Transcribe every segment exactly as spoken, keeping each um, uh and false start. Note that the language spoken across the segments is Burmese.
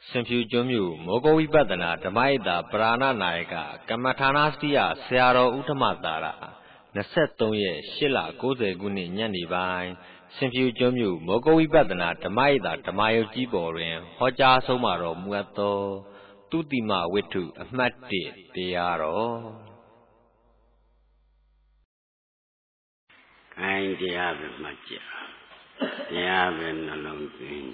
Simpu Jomu, Mogowi Badana, Damaida, Brana Naika, Kamatanastia, Searo Utamatara, Nasetonye, Shilla, Goze Guni, Nyani Vine, Simpu Jomu, Mogowi Badana, Damaida, Damayo Giborin, Hoja Somaro, Muato, Tutima Witu, Amati, Piaro. Kind have much. They have been along the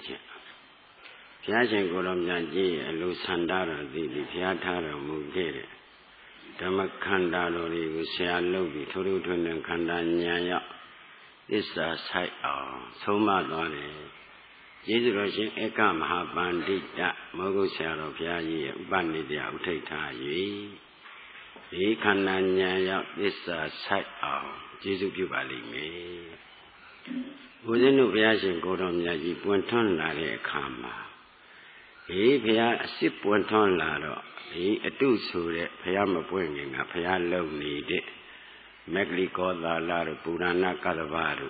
Piazza Goromjaji, a Lusandara, the Piatara Mugere, Damakanda Lori, Usia Lobi, Turutun and Kandanya, this is a sight of Soma Dore. Jesus Ekam have bandit, Mogusaro Piaji, Bandidia, Utata ye. He Kandanya, this is a sight of Jesus Pubali me. Within the Piazza Goromjaji, Puenton Lare Kama. He Pia sip went on lado. He a two so that Piama bringing a Pia low needed. Megli called the lado Purana Calavaru.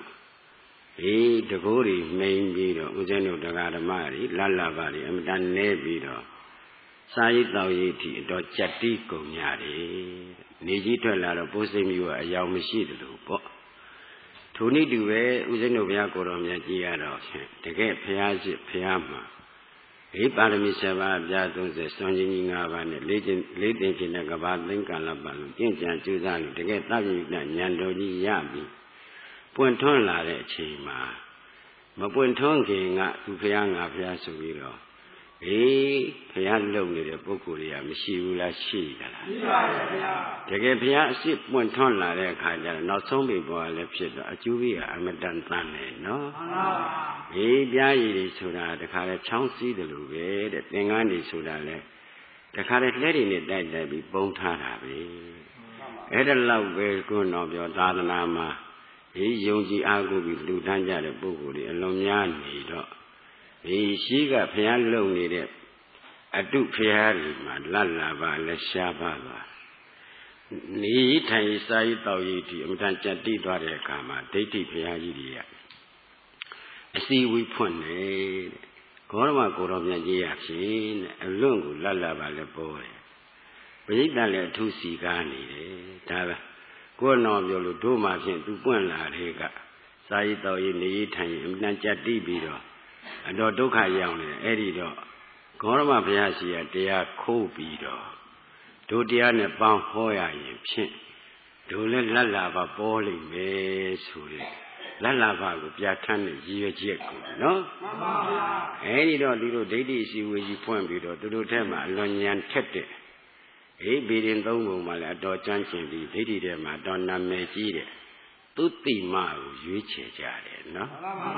He the Gori main beedo, Uzeno de Gadamari, Lalavari, and Dan Nebido. Sai Tawiti, dot Chatico Nyari. Nijito lado posting you a young machine loop. Tony Duve, Uzeno Viacorom Yagiado, to get Piazzi Piama. He parami seva biato se sonjini ngaba ne legend legend ki ne gaba think kalaba lu tin chan chu sa lu teke tabi na nyan do ji ya bi puan thon la de achain ma ma puan thon kin nga tu phaya nga phaya so bi do he phaya lou ne de pukkol de ya mashi bu la shi da la shi pa ya phaya teke phaya asit puan thon la de kha ja naw song bi bo le phit do achu bi ga amatan tan ne no he bia yi soda the kare changsi de lu be de tingan ni soda le the kare let ni dai dai bi pong tha da be ai da lauk be ko no pyo thadana ma he yong ji a ko bi lu tan ja de pukkol ni alon nya ni do he shi ga phaya lou ni de atu phaya ri ma lat la ba le sha ba ba ni thai sai taw yi ti amtan chat ti twa de kha ma daithi phaya ji ri ya I see we put it. Gorma Gorom Yakin, a lungu lalaba le boy. But it done two cigani, Tava. Gorno Yolo Doma to Puenla Rega. Saito in the time, Nanchati Bido. And Dodoka Young, Edido. Gorma Piasia, they are co bido. Do Diana Ban Hoya in Pin. Do let lalaba bowling, me, Suri. Lalava go Piatan, Gio Giaco, no? Any little lady see where you point below to do them a lonyan tete. A billion dongo malado junction, the lady them a donna megide. Tutti mau, you chejade, no?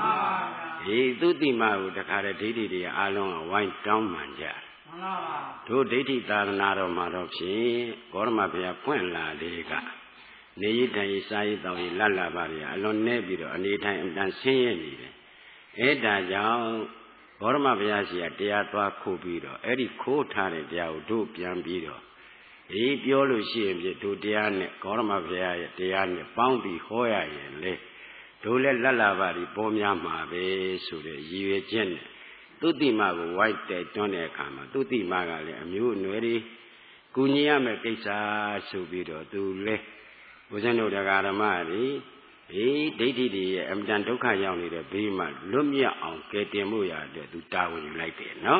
A tutti mau, the cara lady along a white down manja. Two lady darnado maropsi, Gorma Pia Puenla lega. Nay time sai tao yi lala bari alon ne bi do ani time dan sin ye ni de e da jaung Gorma Phaya si ya taya twa kho bi do ai di kho tha de taya ko do pyan bi do e pyo lo shi yin phit do taya ne Gorma Phaya ye taya ne paung bi ho ya yin le do le lala bari paw mya ma be so de yi yue chin ne Tutti ma ko wai tai twon de kha ma Tutti ma ga le a myo nwe ri ku nyi ya me kaisa so bi do tu le Uzeno de Garamari, eh, Didi, and Dan Doka Yoni, the Bima, Lumia on Ketemuya, the Tower you like it, no?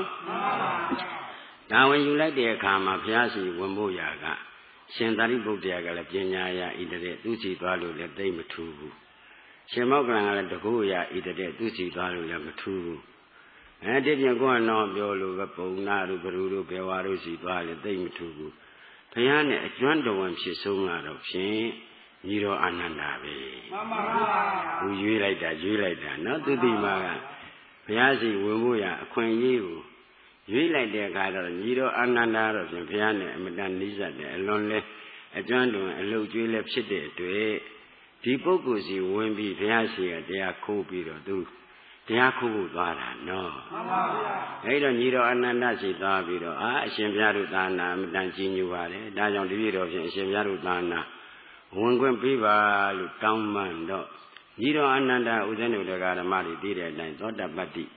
Now, when you like the Kama Piazzi, Wamboyaga, Sendari Botiaga, Pianya, either the Tusi Balu, the Damatubu. Shemogran, the Goya, either the Tusi Balu, the Matubu. And if you go on, Yolo, Naru, Peru, Pewarusi, Balu, the Damatubu. Payane, a joint one she sung out of Shin, Niro Anandabe. Who you like that, you like that, not to the Maga. Piazzi, Wumuya, Queen you. You like the guy of Niro Ananda of Piane, and Madame Lisa, a lonely, a joint one, a low julep city to a Tipokusi won't be Piazzi, they are cool or do. They are cool, no. I don't need Ananda, she thought, ah, Shemyarutana, Madame Ginuale, Dajon Divido, Shemyarutana. One going Piva, Lukaman, Nido Ananda, Uzeno de Garamari did it, and thought that Bati.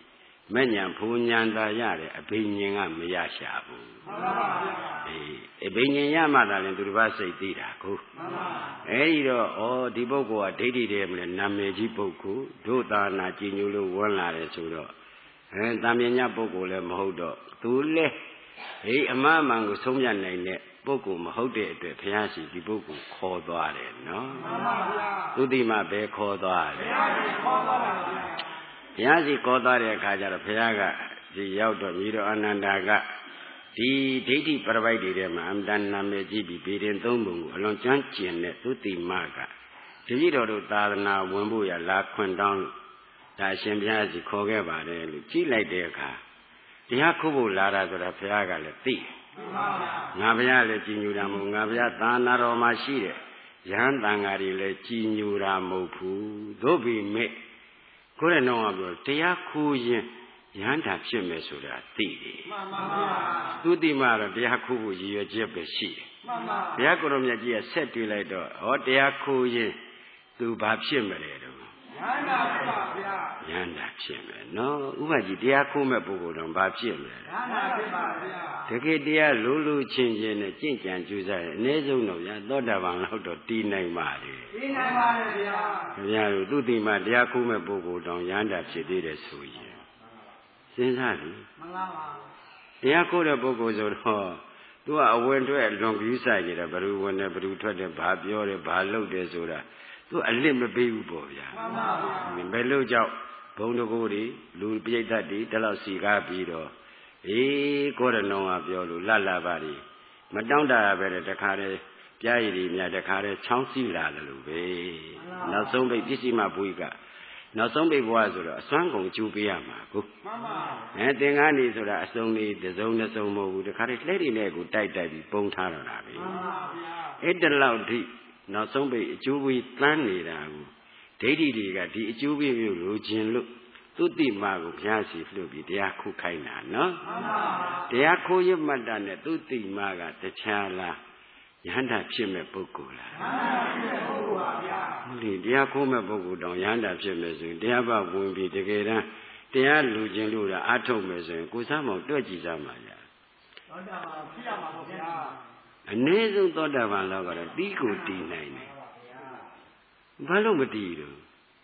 မဲ့ညာဖူညာသာရတဲ့အဘိညာဉ်ကမရရှာဘူးအေးအဘိညာဉ်ရမှသာလဲသူတစ်ပါးစိတ်သိတာကိုအဲဒီတော့ဩဒီပုဂ္ဂိုလ်ကဒိဋ္ဌိတည်းမလဲနာမည်ကြီးပုဂ္ဂိုလ်တို့သာနာကြည်ညိုလို့ဝန်းလာတယ်ဆိုတော့အဲတာမညာပုဂ္ဂိုလ်လည်းမဟုတ်တော့သူလဲဟေးအမှားမှန်ကိုဆုံးဖြတ်နိုင်တဲ့ပုဂ္ဂိုလ်မဟုတ်တဲ့အတွက်ဘုရားရှိဒီပုဂ္ဂိုလ်ခေါ်သွားတယ်နော်မှန်ပါဗျာသူတိမပဲခေါ်သွားတယ်ဘုရားရှိခေါ်သွားပါဗျာဘုရားရှိခေါ်သွားတဲ့အခါကျတော့ဘုရားကဒီရောက်တော့ညီတော်အနန္ဒာကဒီဒိဋ္ဌိပရပိုက်တွေထဲမှာအမတန်နာမည်ကြီးပြီးဗေဒင်သုံးပုံကိုအလွန်ကျွမ်းကျင်တဲ့သူတိမကတပည့်တော်တို့သာသနာဝင်ဖို့ရလာခွင့်တောင်းလို့ဒါအရှင်ဘုရားရှိခေါ်ခဲ့ပါတယ်လို့ကြည့်လိုက်တဲ့အခါတရားခုဖို့လာတာဆိုတာဘုရားကလည်းသိငါဘုရားလည်းကြည်ညိုတာမဟုတ်ငါဘုရားသာနာတော်မှာရှိတဲ့ယဟန်တန်ဃာတွေလည်းကြည်ညိုတာမဟုတ်ဘူးသို့ပေမဲ့ကိုယ်နဲ့တော့ပြောတရားခိုးရင်ယဟန်တာဖြစ်မယ်ဆိုတာသိတယ်မှန်ပါဗျာသူတိမတော့တရားခိုးဖို့ရည်ရွယ်ချက်ပဲရှိတယ်မှန်ပါဘုရားကိုယ်တော်မြတ်ကြီးကဆက်တွေးလိုက်တော့ဟောတရားခိုးရင်သူဘာဖြစ်မလဲတော့ယန္တာဖြစ်ပါဗျာယန္တာဖြစ်မယ်နော်ဥပကြီးတရားခိုးမဲ့ပုဂ္ဂိုလ်တော့ဘာဖြစ်မလဲယန္တာဖြစ်ပါဗျာတကယ်တရားလိုလိုချင်းချင်းနဲ့ကြင့်ကြံကြိုးစားရင်အနည်းဆုံးတော့ဗျာသောတာပန်လောက်တော့တည်နိုင်ပါလေတည်နိုင်ပါလေဗျာခင်ဗျားတို့သူတိမတရားခိုးမဲ့ပုဂ္ဂိုလ်တောင်ယန္တာဖြစ်သေးတယ်ဆိုရင်စဉ်းစားလေမှန်ပါပါတရားခိုးတဲ့ပုဂ္ဂိုလ်ဆိုတော့သူကအဝင်ထွက်လွန်ကူးဆိုင်နေတာဘယ်သူဝင်တယ်ဘယ်သူထွက်တယ်ဘာပြောတယ်ဘာလုပ်တယ်ဆိုတာသူအလစ်မပေးဘူးပေါ့ဗျာမှန်ပါပါဘယ်လို့ကြောင့်ဘုံတကူတွေလူပြိဋ္ဌတ်တွေတလောက်စီကားပြီးတော့အေးကိုရဏောကပြောလို့လတ်လာပါတွေမတောင့်တရပဲတခါတည်းပြားရည်တွေများတခါတည်းချောင်းစီလာတယ်လို့ပဲနောက်ဆုံးပိတ်ပစ္စည်းမဘွေးကနောက်ဆုံးပိတ်ဘွားဆိုတော့အစွမ်းကုန်ကျူပေးရမှာကိုမှန်ပါအဲသင်္ကန်းနေဆိုတာအစုံလေးတစ်စုံတစ်စုံမဟုတ်ဘူးတခါတည်းလှဲ့တွေနဲ့ကိုတိုက်တိုက်ပြီးပုံထားတော့တာပဲမှန်ပါဗျာအဲ့တလောက်ထိနောက်ဆုံးပိတ်အကျိုးပေးတန်းနေတာကိုဒိဋ္ဌိတွေကဒီအကျိုးပေးမျိုးလိုချင်လို့သူတိမကိုဘုရားရှိလှုပ်ပြီးတရားခုခိုင်းတာနော်မှန်ပါတရားခိုးရမှတ်တာနဲ့သူတိမကတခြားလားယဟန္တာဖြစ်မဲ့ပုဂ္ဂိုလ်လားယဟန္တာဖြစ်မဲ့ပုဂ္ဂိုလ်ပါဗျာဒီတရားခိုးမဲ့ပုဂ္ဂိုလ်တောင်ယဟန္တာဖြစ်မဲ့ဆိုရင်တရားဘဝင်ပြီးတကယ်တမ်းတရားလူချင်းလို့တာအထုတ်မဲ့ဆိုရင်ကိုစားမောင်တွက်ကြည့်စမ်းပါဗျာသောတာပန်ဖြစ်ရမှာပါဗျာအနည်းဆုံးသောတာပန်လောက်ကတော့တီးကိုတီးနိုင်တယ်ဘာလို့မတီးလို့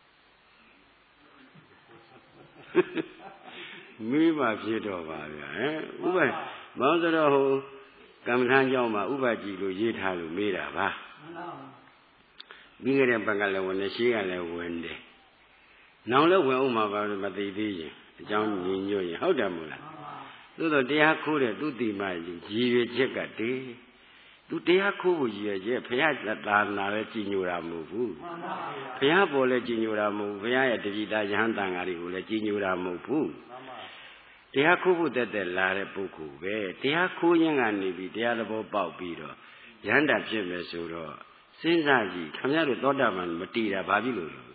မိဘဖြစ်တော့ပါဗျာဟမ်ဥပမောင်စတော်ဟိုကမ္မထမ်းကျောင်းမှာဥပကြည်လို့ရေးထားလို့မေးတာပါပြီးကြတဲ့ဘက်ကလည်းဝင်နေရှိကလည်းဝင်တယ်နောင်လည်းဝင်အောင်မှာပါမသိသေးရင်အကြောင်းညီညွတ်ရင်ဟုတ်တယ်မို့လားသို့တော့တရားခိုးတဲ့သူတိမကြီးရည်ရွယ်ချက်ကတည်းသူတရားခိုးဖို့ရည်ရွယ်ချက်ဘုရားသာနာလည်းကြည်ညိုတာမဟုတ်ဘူးဘုရားပေါ်လည်းကြည်ညိုတာမဟုတ်ဘုရားရဲ့တတိတာယဟန်တန်ဃာတွေကိုလည်းကြည်ညိုတာမဟုတ်ဘူးတရားခိုးဖို့တက်တက်လာတဲ့ပုဂ္ဂိုလ်ပဲတရားခိုးခြင်းကနေပြီးတရားသဘောပေါက်ပြီးတော့ယဟန္တာဖြစ်မယ်ဆိုတော့စဉ်းစားကြည့်ခင်ဗျားတို့သောတာပန်မတည်တာဘာဖြစ်လို့လဲ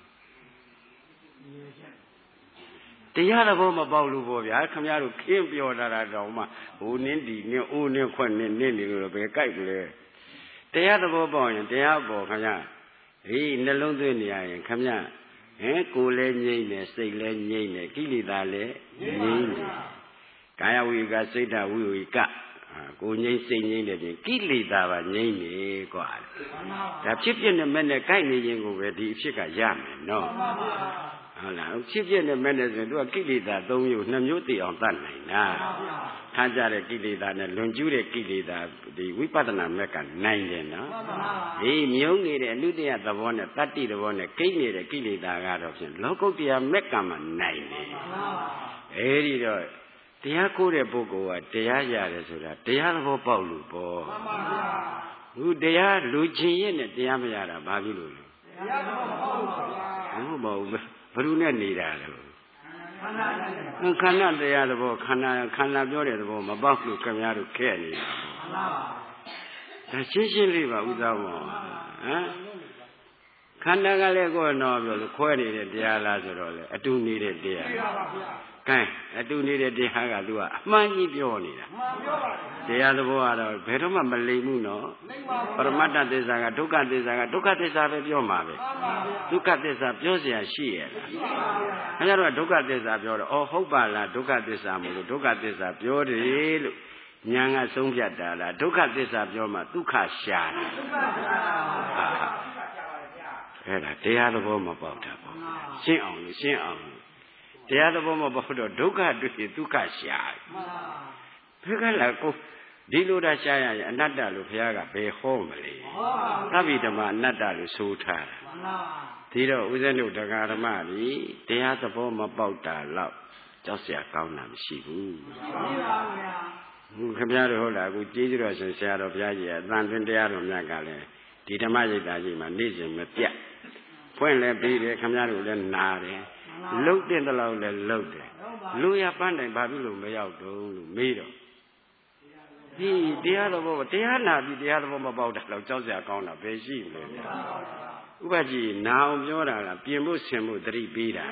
တရားသဘောမပေါက်လို့ပေါ့ဗျာခင်ဗျားတို့ခင်းပြောတာတော့မှဟိုနင်းဒီနင်းအိုးနင်းခွက်နင်းနင်းနေလို့ပဲကြိုက်ကလေးတရားသဘောပေါက်ရင်တရားပေါ်ခင်ဗျာဟေးနှလုံးသွင်းနေရရင်ခင်ဗျာဟဲကိုယ်လည်းငြိမ့်နေစိတ်လည်းငြိမ့်နေကိလေသာလည်းငြိမ့်နေကာယဝိကစိတ်ဓာဝိဝိကကိုငြိမ့်စိတ်ငြိမ့်တဲ့ပြင်ကိလေသာပါငြိမ့်နေကွာဒါဖြစ်ဖြစ်နဲ့မဲ့နဲ့ကိုက်နေခြင်းကိုပဲဒီအဖြစ်ကရမယ်နော်ဟုတ်လားဖြစ်ဖြစ်နဲ့မဲ့နဲ့ဆိုရင်သူကကိလေသာ၃မျိုးနှစ်မျိုးတည်အောင်တတ်နိုင်တာခါကြတဲ့ကိလေသာနဲ့လွန်ကျူးတဲ့ကိလေသာဒီဝိပဿနာမက်ကနိုင်တယ်နော်ဒီမြုံနေတဲ့အနုတ္တယသဘောနဲ့တတ္တိသဘောနဲ့ကိတ်နေတဲ့ကိလေသာကတော့ဖြင့်လောကုတ္တရာမက်ကမှနိုင်တယ်အဲဒီတော့တရားကိုးတဲ့ပုဂ္ဂိုလ်ကတရားရတယ်ဆိုတာတရားသဘောပေါက်လို့ပေါ့မှန်ပါဗျာခုတရားလူချင်းရဲ့နဲ့တရားမရတာဘာဖြစ်လို့လဲတရားသဘောမပေါက်ပါဗျာဟုတ်ပါဘူးဘယ်သူနဲ့နေတာလဲခန္ဓာတရားသဘောခန္ဓာခန္ဓာပြောတဲ့သဘောမပေါက်လို့ခင်ဗျားတို့ခဲ့နေတာမှန်ပါပါဒါရှင်းရှင်းလေးပါဥသောမောဟမ်ခန္ဓာကလည်းကိုယ်တော့ပြောလို့ခွဲနေတဲ့တရားလားဆိုတော့လေအတူနေတဲ့တရားခကဲအတူနေတဲ့တရားက तू ကအမှန်ကြီးပြောနေတာတရားသဘောကတော့ဘယ်တော့မှမလိမ်ဘူးနော်ပရမတ္တသစ္စာကဒုက္ခသစ္စာကဒုက္ခသစ္စာပဲပြောမှာပဲဒုက္ခသစ္စာပြောเสียရှိရဲ့လားအဲဒါတော့ဒုက္ခသစ္စာပြောတော့အော်ဟုတ်ပါလားဒုက္ခသစ္စာမို့လို့ဒုက္ခသစ္စာပြောတယ်လို့ဉာဏ်ကဆုံးဖြတ်တာလားဒုက္ခသစ္စာပြောမှဒုက္ခရှာတာအဲ့ဒါတရားသဘောမပေါက်တာပေါ့ရှင်းအောင်လို့ရှင်းအောင်တရားသဘောမပေါက်တော့ဒုက္ခတွေ့ဒုက္ခရှာဘယ်ကလာကိုဒီလိုတာရှာရရင်အနတ္တလို့ဘုရားကဘယ်ဟောမလဲသဗ္ဗိဓမ္မအနတ္တလို့ဆိုထားတာဒီတော့ဦးဇင်းတို့တရားဓမ္မကြီးတရားသဘောမပေါက်တာတော့ကြောက်เสียကောင်းတာမရှိဘူးမရှိပါဘူးဗျာခင်ဗျားတို့ဟုတ်လားအခုကျေးဇူးတော်ရှင်ဆရာတော်ဘုရားကြီးအသံတွင်တရားတော်မြတ်ကလည်းဒီဓမ္မရိပ်သာကြီးမှာနေ့စဉ်မပြတ်ဖွင့်လဲပြီးတယ်ခင်ဗျားတို့လည်းနာတယ်လှုပ်တဲ့တလောက်လည်းလှုပ်တယ်လူရပန်းတိုင်ဘာဖြစ်လို့မရောက်တော့လို့မေးတော့ဒီတရားတော်ဘောတရားနာပြီးတရားတော်မပေါက်တာတော့ကြောက်စရာကောင်းတာဘယ်ရှိမလဲဗျာဥပကြီးနာအောင်ပြောတာလားပြင်ဖို့ဆင်ဖို့တတိပေးတာ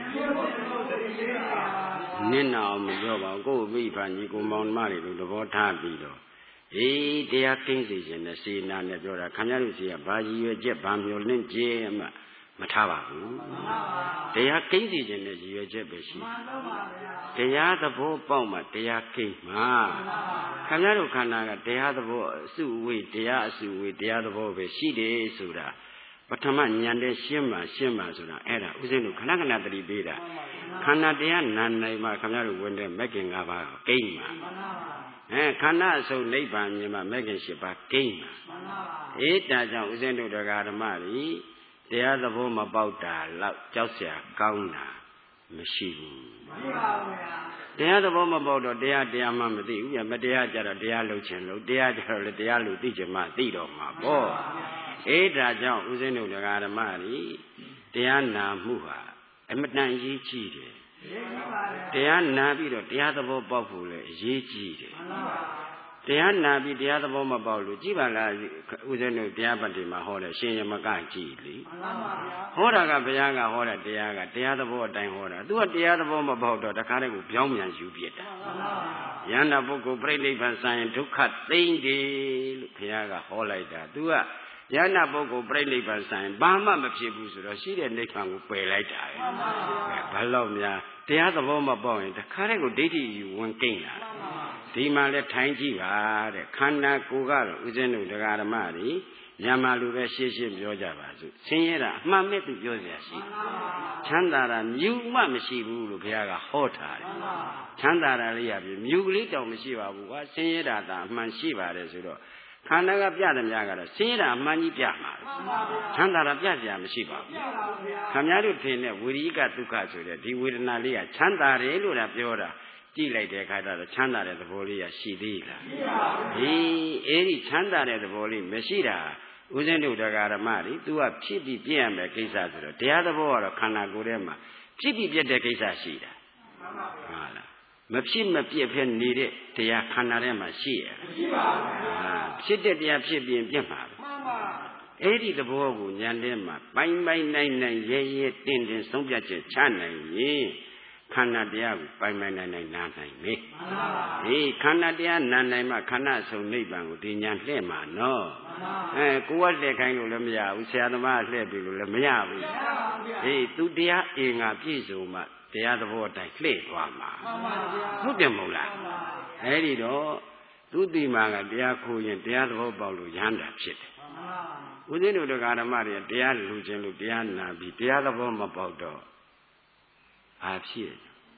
နင်းနာအောင်မပြောပါဘူးကိုယ့်မိဖန်ကြီးကိုမောင်မတွေလို့သဘောထားပြီးတော့အေးတရားကင်းစေခြင်းနဲ့စေနာနဲ့ပြောတာခင်ဗျားတို့စီကဘာရည်ရွယ်ချက်ဘာမျိုးလင့်ကျဲမှမထားပါဘူးတရားကိန်းစီခြင်းနဲ့ရည်ရွယ်ချက်ပဲရှိတရားသဘောပေါက်မှတရားကိန်းမှာခင်ဗျားတို့ခန္ဓာကတရားသဘောအစုဝေးတရားအစုဝေးတရားသဘောပဲရှိတယ်ဆိုတာပထမဉာဏ်နဲ့ရှင်းမှရှင်းမှဆိုတာအဲ့ဒါဥစဉ်တို့ခဏခဏတတိပေးတာခန္ဓာတရားနာနိုင်မှခင်ဗျားတို့ဝင်တဲ့မဂ်ကင်၅ပါးကိန်းမှာအဲခန္ဓာအစုံနိဗ္ဗာန်မြင်မှမဂ်ကင်၈ပါးကိန်းမှာအေးဒါကြောင့်ဥစဉ်တို့တရားဓမ္မတွေတရားသဘောမပေါက်တာလောက်ကြောက်เสียကောင်းတာမရှိဘူးမရှိပါဘူးဗျာတရားသဘောမပေါက်တော့တရားတရားမှမသိဘူးဗျာမတရားကြတော့တရားလုပ်ခြင်းလို့တရားကြတော့လေတရားလို့သိချင်မှသိတော့မှာပေါ့အေးဒါကြောင့်ဦးဇင်းတို့တရားဓမ္မတွေတရားနာမှုဟာအမတန်အရေးကြီးတယ်တရားနာပြီးတော့တရားသဘောပေါက်ဖို့လည်းအရေးကြီးတယ်တရားနာပြီးတရားသဘောမပေါက်လို့ကြည်ပါလားဦးဇင်းတို့တရားပတ်တွေမှာဟောတယ်ရှင်ရမကကြည်လေဟောတာကဘုရားကဟောတဲ့တရားကတရားသဘောအတိုင်းဟောတာသူကတရားသဘောမပေါက်တော့တခါတည်းကိုပြောင်းပြန်ယူပြစ်တာယန္တာပုဂ္ဂိုလ်ပြိဋိဘံဆိုင်ဒုက္ခသိမ့်တယ်လို့ဘုရားကဟောလိုက်တာသူကယန္တာပုဂ္ဂိုလ်ပြိဋိဘံဆိုင်ဘာမှမဖြစ်ဘူးဆိုတော့ရှိတဲ့နိဗ္ဗာန်ကိုပယ်လိုက်တာပဲဘာလို့များတရားသဘောမပေါက်ရင်တခါတည်းကိုဒိဋ္ဌိယူဝင်ကိန်းလာဒီမှာလဲထိုင်ကြည့်ပါတဲ့ခန္ဓာကိုယ်ကတော့ဥစဉ်တို့တရားဓမ္မတွေညမှာလူပဲရှင်းရှင်းပြောကြပါစို့ဆင်းရဲတာအမှန်မဲ့သူပြောเสียရှိချမ်းသာတာမြူမှမရှိဘူးလို့ဘုရားကဟောထားတယ်ချမ်းသာတာလေးရပြီမြူကလေးတောင်မရှိပါဘူးကွာဆင်းရဲတာသာအမှန်ရှိပါတယ်ဆိုတော့ခန္ဓာကပြတယ်များကတော့ဆင်းရဲတာအမှန်ကြီးပြမှာချမ်းသာတာပြเสียမရှိပါဘူးခင်ဗျားတို့ထင်တဲ့ဝိရိယကဒုက္ခဆိုတဲ့ဒီဝေဒနာလေးကချမ်းသာတယ်လို့သာပြောတာကြည့်လိုက်တဲ့အခါကျတော့ချမ်းသာတဲ့သဘောလေးရရှိသေးလားမရှိပါဘူးဟေးအဲ့ဒီချမ်းသာတဲ့သဘောလေးမရှိတာဦးဇင်းတို့တရားဓမ္မတွေ तू ကဖြစ်ပြီးပြည့်ရမယ်ကိစ္စဆိုတော့တရားသဘောကတော့ခန္ဓာကိုယ်ထဲမှာဖြစ်ပြီးပြည့်တဲ့ကိစ္စရှိတာဟုတ်လားမဖြစ်မပြည့်ဖဲနေတဲ့တရားခန္ဓာထဲမှာရှိရမရှိပါဘူးဟာဖြစ်တဲ့တရားဖြစ်ပြီးပြည့်မှာပဲမှန်ပါအဲ့ဒီသဘောကိုဉာဏ်ထဲမှာပိုင်းပိုင်းနိုင်နိုင်ရဲရဲတင်းတင်းဆုံးဖြတ်ချက်ချနိုင်ရင်ခန္ဓာတရားကိုပိုင်ပိုင်နိုင်နိုင်နားနိုင်မေးမှန်ပါပါဒီခန္ဓာတရားနားနိုင်မှခန္ဓာဆုံးနိဗ္ဗာန်ကိုဒီညာလှည့်မှာနော်မှန်ပါအဲကိုယ်ကလှည့်ခိုင်းလို့လည်းမရဘူးဆရာသမားလှည့်ပြီလို့လည်းမရဘူးမရပါဘူးဟေးသူတရားအင်္ဂါပြည့်စုံမှတရားသဘောအတိုင်းလှည့်သွားမှာမှန်ပါဗျာဟုတ်တယ်မဟုတ်လားအဲဒီတော့သူတိမာကတရားခိုးရင်တရားသဘောပေါက်လို့ရဟန္တာဖြစ်တယ်မှန်ပါဦးဇင်းတို့တရားဓမ္မတွေတရားလူချင်းလို့တရားနာပြီးတရားသဘောမပေါက်တော့အားဖြစ်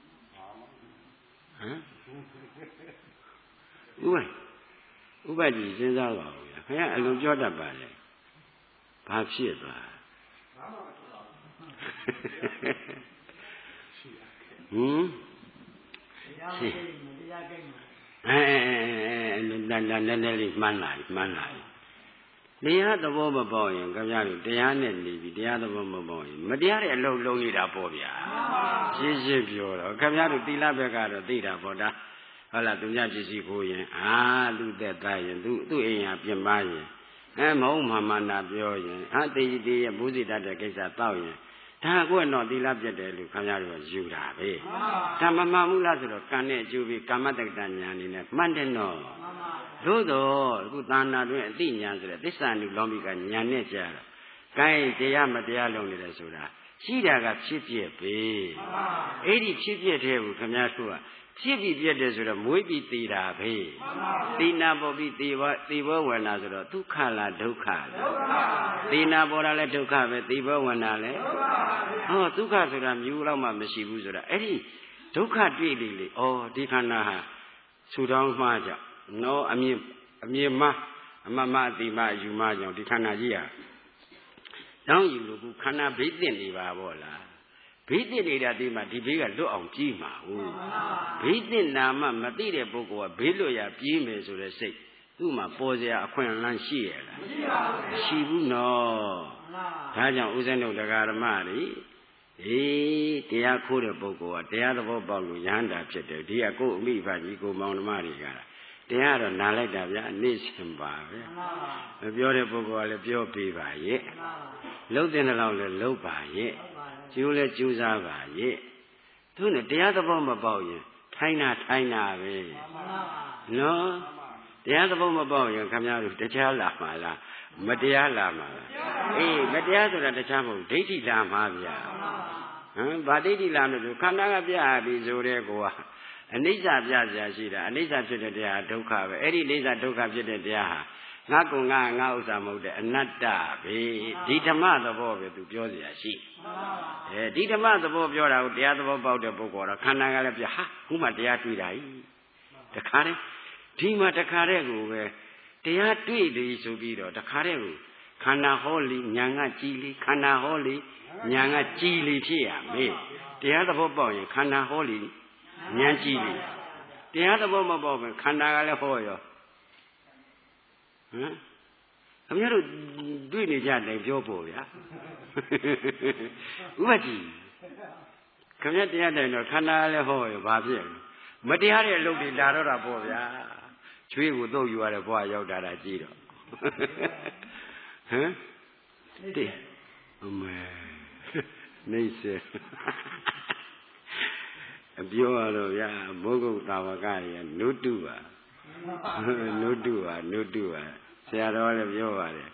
ဟမ်ဥပဥပကြီးစဉ်းစားပါဦးခင်ဗျာအလုံးပြောတတ်ပါလေဘာဖြစ်သွားဟမ်ရှိအဲနည်းနည်းလေးမှန်းလာမှန်းလာတရားသဘောမပေါက်ရင်ခင်ဗျားတို့တရားနဲ့နေပြီတရားသဘောမပေါက်ရင်မတရားတဲ့အလုပ်လုံးနေတာပေါ့ဗျာရှင်းရှင်းပြောတော့ခင်ဗျားတို့သီလဘက်ကတော့သိတာပေါ့ဒါဟုတ်လားသူများပစ္စည်းကိုရင်အာသူသက်သားရင်သူသူ့အိမ်ဟာပြင်ပရင်အဲမဟုတ်မှမနာပြောရင်အာတေးတေးရဲ့ဘုဇိတတ်တဲ့ကိစ္စတောက်ရင်ဒါကိုတော့သီလပြတ်တယ်လို့ခင်ဗျားတို့ယူတာပဲဒါမမှန်ဘူးလားဆိုတော့ကံနဲ့အကျိုးပြီးကာမတက္ကဉာဏ်နေနဲ့မှန်တယ်နော်သို့တော့အခုသာနာတွင်အသိဉာဏ်ဆိုတဲ့သစ္စာနုလောမိကဉာဏ်နဲ့ကြာတော့ကိုင်းတရားမတရားလုံးနေတယ်ဆိုတာရှိတာကဖြစ်ပြက်ပဲအဲ့ဒီဖြစ်ပြက်တဲ့ကိုခင်ဗျားတို့ကဖြစ်ပြီးပြက်တယ်ဆိုတော့မွေးပြီးသေးတာပဲသေနာပေါ်ပြီးသေဘောသေဘောဝန္နာဆိုတော့ဒုက္ခလားဒုက္ခလားသေနာပေါ်တာလည်းဒုက္ခပဲသေဘောဝန္နာလည်းဟောဒုက္ခဆိုတာမျိုးတော့မှမရှိဘူးဆိုတာအဲ့ဒီဒုက္ခတွေ့လေလေဩဒီခန္ဓာဟာဆူတောင်းမှားကြနော်အမြင်အမြင်မှားအမမအတိမယူမကြောင့်ဒီခန္ဓာကြီးဟာတောင်းယူလို့ခုခန္ဓာဘိသိက်နေပါဗောလားဘိသိက်နေတာဒီမှာဒီဘေးကလွတ်အောင်ပြေးမှာဟုတ်ဘိသိက်နာမမသိတဲ့ပုဂ္ဂိုလ်ကဘေးလွတ်ရပြေးမယ်ဆိုတဲ့စိတ်သူ့မှာပေါ်စရာအခွင့်အလမ်းရှိရလားမရှိဘူးနော်ဒါကြောင့်ဥစ္စနုတရားဓမ္မတွေအေးတရားခိုးတဲ့ပုဂ္ဂိုလ်ကတရားသဘောပေါက်လို့ရဟန္တာဖြစ်တယ်ဒီကကိုယ်အမိဘကြီးကိုမောင်နှမတွေကတရားတော့နားလိုက်တာဗျာနေ့စဉ်ပါပဲမပြောတဲ့ပုဂ္ဂိုလ်ကလည်းပြောပေးပါရဲ့လှုပ်တဲ့နှလောက်လည်းလှုပ်ပါရဲ့ကျိုးလည်းကျိုးစားပါရဲ့သူနဲ့တရားသဘောမပေါက်ရင်ထိုင်းတာထိုင်းတာပဲနော်တရားသဘောမပေါက်ရင်ခင်ဗျားတို့တရားလာမှာလားမတရားလာမှာလားအေးမတရားဆိုတာတရားမဟုတ်ဒိဋ္ဌိလာမှာဗျာဟမ်ဗာဒိဋ္ဌိလာလို့ဆိုခန္ဓာကပြပြီဆိုတဲ့ကောအနိစ္စပြစရာရှိတာအနိစ္စဖြစ်တဲ့တရားဒုက္ခပဲအဲ့ဒီအနိစ္စဒုက္ခဖြစ်တဲ့တရားဟာငါကုငါငါဥစ္စာမဟုတ်တဲ့အနတ္တပဲဒီဓမ္မသဘောပဲသူပြောเสียရှိအဲဒီဓမ္မသဘောပြောတာကိုတရားသဘောပေါက်တဲ့ပုဂ္ဂိုလ်တော့ခန္ဓာကလည်းပြဟာခုမှတရားတွေ့တာကြီးတခါတည်းဒီမှာတခါတည်းကိုပဲတရားတွေ့တယ်ဆိုပြီးတော့တခါတည်းကိုခန္ဓာဟောလီညာကကြည်လီခန္ဓာဟောလီညာကကြည်လီဖြစ်ရမေးတရားသဘောပေါက်ရင်ခန္ဓာဟောလီဉာဏ်ကြည့်လေတရားသဘောမပေါက်ဘူးခန္ဓာကလည်းဟောရောဟမ်အများတို့တွေ့နေကြတယ်ပြောဖို့ဗျာဥပတိခင်ဗျတရားတိုင်တော့ခန္ဓာကလည်းဟောရောဘာဖြစ်လဲမတရားတဲ့အလုပ်တွေလာတော့တာပေါ့ဗျာချွေးကိုသုတ်ယူရတဲ့ဘဝရောက်တာတာကြည့်တော့ဟမ်တိအမေနေစေအပြောရတော့ဗျာဘုဂုတ်တာဝကတွေနုတုပါနုတုပါနုတုပါဆရာတော်လည်းပြောပါတယ်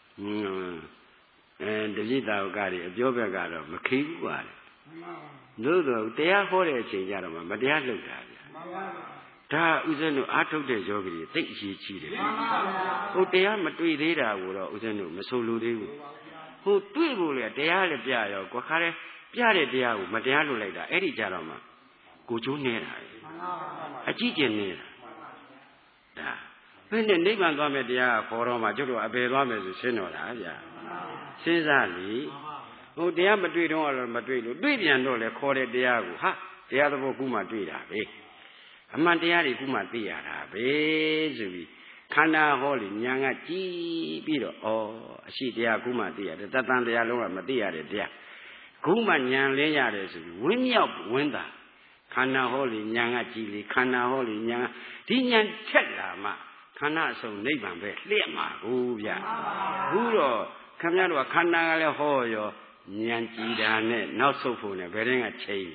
အဲတတိတာဝကတွေအပြောဘက်ကတော့မခိဘူးပါတယ်လို့တော့တရားဟောတဲ့အချိန်ကြတော့မှမတရားလုပ်တာဗျာဒါဥစဉ်တို့အာထုတ်တဲ့ယောဂီတွေသိအရေးကြီးတယ်ဟိုတရားမတွေ့သေးတာကိုတော့ဥစဉ်တို့မဆိုလိုသေးဘူးဟိုတွေ့ဖို့လေတရားလည်းပြရောကွာခါလဲပြတဲ့တရားကိုမတရားလုပ်လိုက်တာအဲ့ဒီကြတော့မှကိုကျိုးနေတာအကြည့်ကျင်နေတာဒါဘယ်နဲ့နိဗ္ဗာန်သွားမယ်တရားခေါ်တော့မှကျုပ်တို့အပေသွားမယ်ဆိုရှင်းတော့တာဗျာစဉ်းစားလေဟိုတရားမတွေ့တော့တော့မတွေ့လို့တွေ့ပြန်တော့လေခေါ်တဲ့တရားကိုဟာတရားသဘောခုမှတွေ့တာပဲအမှန်တရားတွေခုမှသိရတာပဲဆိုပြီးခန္ဓာဟောလေဉာဏ်ကကြည်ပြီးတော့ဩအရှိတရားခုမှသိရတယ်တသံတရားလုံးကမသိရတဲ့တရားခုမှဉာဏ်လင်းရတယ်ဆိုပြီးဝင်းမြောက်ဝင်းတာခန္ဓာဟောလေဉာဏ်ကကြည်လေခန္ဓာဟောလေဉာဏ်ဒီဉာဏ်ထက်လာမှခန္ဓာအစုံနိဗ္ဗာန်ပဲလျက်မှာကိုဗျခုတော့ခင်ဗျားတို့ကခန္ဓာကလည်းဟောရောဉာဏ်ကြည်တာနဲ့နောက်ဆုတ်ဖို့နဲ့ဘယ်ရင်ကချိန်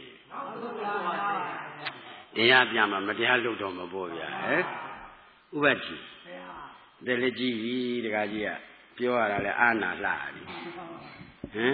တရားပြမှာမတရားလုပ်တော့မပေါ့ဗျာဟဲ့ဥပတိတယ်လေကြည်ပြီတခါကြီးကပြောရတာလဲအာနာလှပြီဟမ်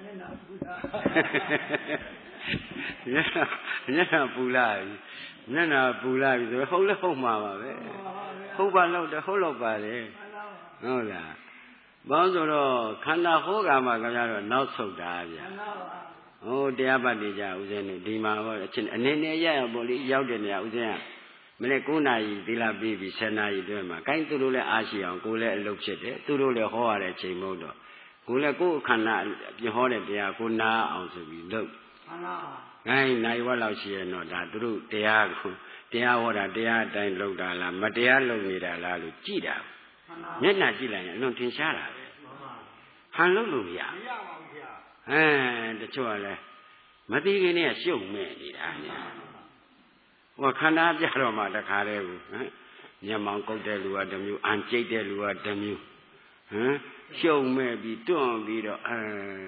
ညညပူလာပြီညနာပူလာပြီဆိုဟုတ်လဲဟုတ်မှာပါပဲဟုတ်ပါတော့တယ်ဟုတ်တော့ပါလေဟုတ်လားဘာလို့ဆိုတော့ခန္ဓာဟောကမှာခင်ဗျားတော့နောက်ဆုတ်တာဗျာဟိုတရားပတ်နေကြဦးဇင်းတို့ဒီမှာဟောအချင်းအနေနဲ့ရရပေါ့လေရောက်တဲ့နေရာဦးဇင်းကမနေ့9နာရီသီလပြီးပြီ10နာရီတွင်းမှာကိုင်းသူတို့လည်းအားရှိအောင်ကိုယ်လည်းအလုပ်ဖြစ်တယ်သူတို့လည်းဟောရတဲ့ချိန်မဟုတ်တော့ကိုယ်လည်းကိုယ်ခန္ဓာပြင်ဟောတဲ့တရားကိုနားအောင်ဆိုပြီးလုပ်မှန်ပါဂိုင်းနိုင်ဝက်လောက်ရှိရတော့ဒါသူတို့တရားကိုတရားဟောတာတရားအတိုင်းလုပ်တာလားမတရားလုပ်နေတာလားလို့ကြည့်တာမျက်နှာကြည့်လိုက်ရင်အလွန်ထင်ရှားတာပဲဟန်လို့လို့မရမရပါဘူးဗျာအဲတချို့ကလည်းမသိခင်နဲ့ရှုပ်မဲ့နေတာများဟိုခန္ဓာပြတော့မှတခါတည်းကိုဟမ်မျက်မှောင်ကုတ်တဲ့လူကတစ်မျိုးအန်ကြိတ်တဲ့လူကတစ်မျိုးဟမ်ရှုပ်မဲ့ပြီးတွန့်ပြီးတော့အဲ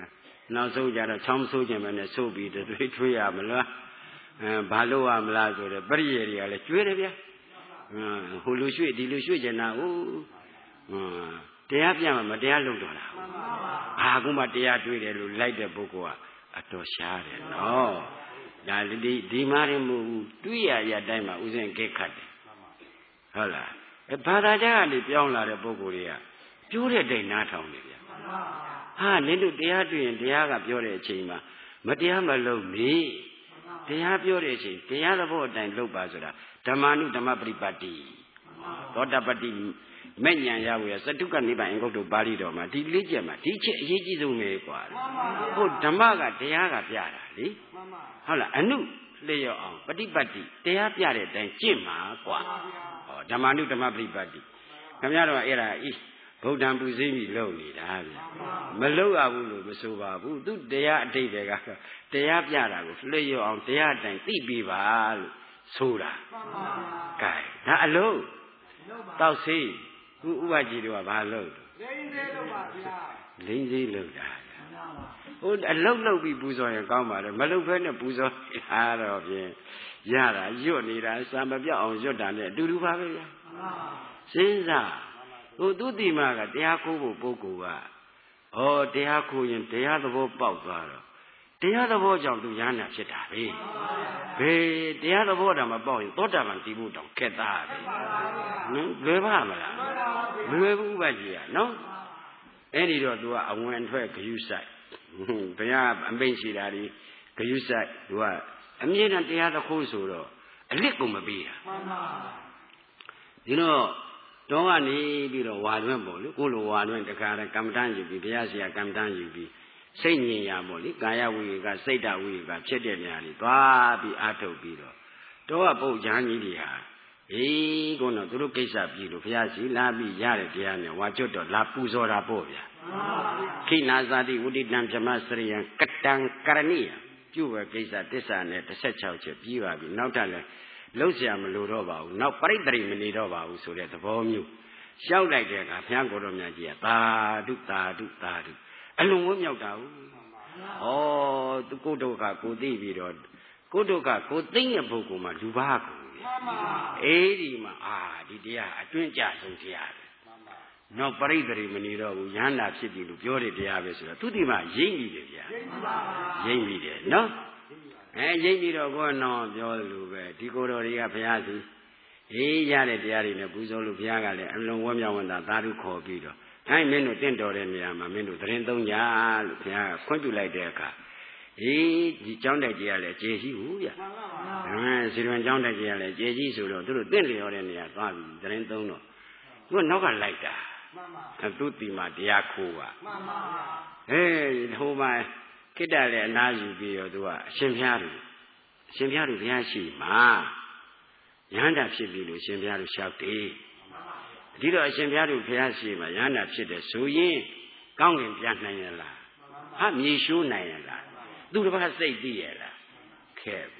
နောက်ဆုံးကြတော့ချောင်းဆိုးခြင်းပဲနဲ့ဆိုးပြီးတွေးထွေးရမလားအဲဘာလို့ရမလားဆိုတော့ပရိယေတွေကလည်းကျွေးတယ်ဗျာဟိုလူရွှေ့ဒီလူရွှေ့ကျင်တာဟုတ်တရားပြမှမတရားလုပ်တော့တာဘာကူမှတရားတွေးတယ်လို့လိုက်တဲ့ပုဂ္ဂိုလ်ကအတော်ရှားတယ်နော်ဒါဒီဒီမားရမှုတွေးရရတိုင်းမှာဥစဉ်ကဲခတ်တယ်ဟုတ်လားအဲဘာသာကြားကနေပြောင်းလာတဲ့ပုဂ္ဂိုလ်တွေကပြောတဲ့တိုင်နားထောင်တယ်ဗျာဟာနင်တို့တရားတွေ့ရင်တရားကပြောတဲ့အချိန်မှာမတရားမလုပ်နေတရားပြောတဲ့အချိန်တရားသဘောအတိုင်းလုပ်ပါဆိုတာဓမ္မနုဓမ္မပရိပတ်တိသောတပတ္တိမဲ့ညာရဝေသတုကနိဗ္ဗာန်အင်္ဂုတ္တပါဠိတော်မှာဒီလေးချက်မှာဒီချက်အရေးကြီးဆုံးပဲကွာဟုတ်ဓမ္မကတရားကပြတာလေဟုတ်လားအနုလျော့အောင်ပฏิပတ်တိတရားပြတဲ့အတိုင်းကျင့်မှာကွာဟောဓမ္မနုဓမ္မပရိပတ်တိခင်ဗျားတို့အဲ့ဒါဣဗုဒ္ဓံပူဇိပြီးလုပ်နေတာဗျမလုပ်ရဘူးလို့မဆိုပါဘူးသူတရားအတိတ်တွေကတရားပြတာကိုလျော့အောင်တရားအတိုင်းသိပြီးပါလို့ဆိုတာကဲဒါအလုံးတောက်စီဥဥပကြီးတို့ကဘာလုပ်လိမ့်သေးလို့ပါဗျာလိမ့်သေးလို့တာဟိုအလုံးလုံးပြီးပူဇော်ရင်ကောင်းပါလေမလုပ်ဘဲနဲ့ပူဇော်အားတော့ဖြင့်ရတာရွတ်နေတာစာမပြောက်အောင်ရွတ်တာနဲ့အတူတူပါပဲဗျာစဉ်းစားဟိုသူတိမကတရားခိုးဖို့ပုဂ္ဂိုလ်ကဩတရားခိုးရင်တရားသဘောပေါက်သွားတော့တရားသဘောကြောင့်သူရဟန္တာဖြစ်တာပဲဘေးတရားသဘောတောင်မပေါက်ရင်သောတာပန်တည်ဖို့တောင်ခက်သားပဲနော်လွယ်ပါမလားမလွယ်ဘူးဥပကြီးကနော်အဲ့ဒီတော့သူကအဝင်ထွက်ဂယုဆိုင်ဘုရားအမိန့်ရှိတာဒီဂယုဆိုင်သူကအမြဲတမ်းတရားသခိုးဆိုတော့အလစ်ကိုမပေးတာဒီတော့တော့ကနေပြီးတော့ဝါတွင်းပေါ့လေကိုလိုဝါတွင်းတခါတည်းကမ္မဋ္ဌာန်းယူပြီးဘုရားရှိခိုးကမ္မဋ္ဌာန်းယူပြီးစိတ်ငြိမ်ရပေါ့လေကာယဝိရေကစိတ်တဝိရေကဖြစ်တဲ့နေရာတွေသွားပြီးအာထုတ်ပြီးတော့တော့ပုတ်ချမ်းကြီးတွေဟာအေးကုန်းတော့သူတို့ကိစ္စပြီးလို့ဘုရားရှိလာပြီးရတဲ့တရားနဲ့ဝါကျွတ်တော့လာပူဇော်တာပေါ့ဗျာခိနာဇာတိဝိတ္တံဗြဟ္မစရိယံကတံကရဏိယပြုဝဲကိစ္စတစ္ဆာနဲ့တစ်ဆက်၆ချက်ပြီးပါပြီနောက်ထပ်လည်းလုံးเสียမလို့တော့ပါဘူးနောက်ပရိတ္တိမနေတော့ပါဘူးဆိုတဲ့သဘောမျိုးရှောက်လိုက်တဲ့အခါဘုရားကိုယ်တော်မြတ်ကြီးကသာဓုသာဓုသာဓုအလုံးဝမြောက်တာဟုတ်ဩသူကိုဒုက္ခကိုသိပြီးတော့ကိုဒုက္ခကိုသိတဲ့ပုဂ္ဂိုလ်မှာလူပါကိုအေးဒီမှာအာဒီတရားအတွင်းကြဆုံးတရားပဲနောက်ပရိသေရိမနေတော့ဘူးယန္တာဖြစ်ပြီလို့ပြောတဲ့တရားပဲဆိုတော့သူဒီမှာရိမ့်မိတယ်ဗျာရိမ့်မိတယ်နော်အဲရိမ့်ပြီးတော့ကိုယ်တော်ပြောလို့ပဲဒီကိုယ်တော်တွေကဘုရားစီအေးရတဲ့တရားတွေနဲ့ပူဇော်လို့ဘုရားကလည်းအလုံးဝမြောက်ဝန်တာသာဓုခေါ်ပြီးတော့အဲမင်းတို့တင့်တော်တဲ့နေရာမှာမင်းတို့သတင်းသုံးကြလို့ဘုရားကခွင့်ပြုလိုက်တဲ့အခါအေးဒီကျောင်းတိုက်ကြီးကလည်းကျေရှိဘူးဗျအဲစီရွန်ကျောင်းတိုက်ကြီးကလည်းကျေရှိဆိုတော့သူတို့တင့်လျော်တဲ့နေရာသွားပြီးသတင်းသုံးတော့သူကနောက်ကလိုက်တာသူတိမတရားခိုးပါအေးဟိုမှာခိတ္တလည်းအနာယူပြီးတော့သူကအရှင်ဘုရားတို့အရှင်ဘုရားတို့ဘုရားရှိမှာယန္တာဖြစ်ပြီလို့ရှင်ဘုရားတို့လျှောက်တယ်ဒီတော့အရှင်ဘုရားတို့ဘုရားရှိမှာယန္တာဖြစ်တယ်ဆိုရင်ကောင်းကင်ပြနိုင်ရလားဟာမြေရှိုးနိုင်ရလားသူတစ်ပါးစိတ်သိရလားခဲပြီ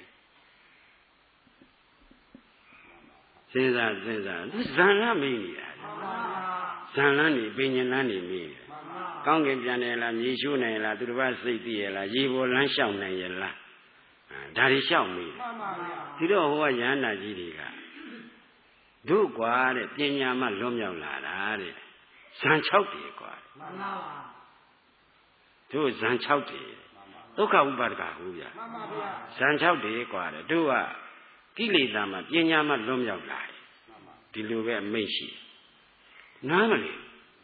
စဉ်းစားစဉ်းစားသူဇံလန်းမေးနေတာဇံလန်းနေပင်ញလန်းနေမေးတယ်ကောင်းကင်ပြန်တယ်လားမြေရှိုးနိုင်လားသူတစ်ပါးစိတ်သိရလားရေပေါ်လန်းလျှောက်နိုင်ရလားဒါတွေလျှောက်မေးတယ်ဒီတော့ဟိုကယန္တာကြီးတွေကတို့ကွာတဲ့ပညာမှလွတ်မြောက်လာတာတဲ့ဇံ၆တည်းကွာမှန်ပါပါတို့ဇံ၆တည်းဒုက္ခဥပါဒကဟုတ်ဗျာမှန်ပါဗျာဇံ၆တည်းကွာတဲ့တို့ကကိလေသာမှပညာမှလွတ်မြောက်လာတယ်ဒီလိုပဲအမိတ်ရှိနားမလဲ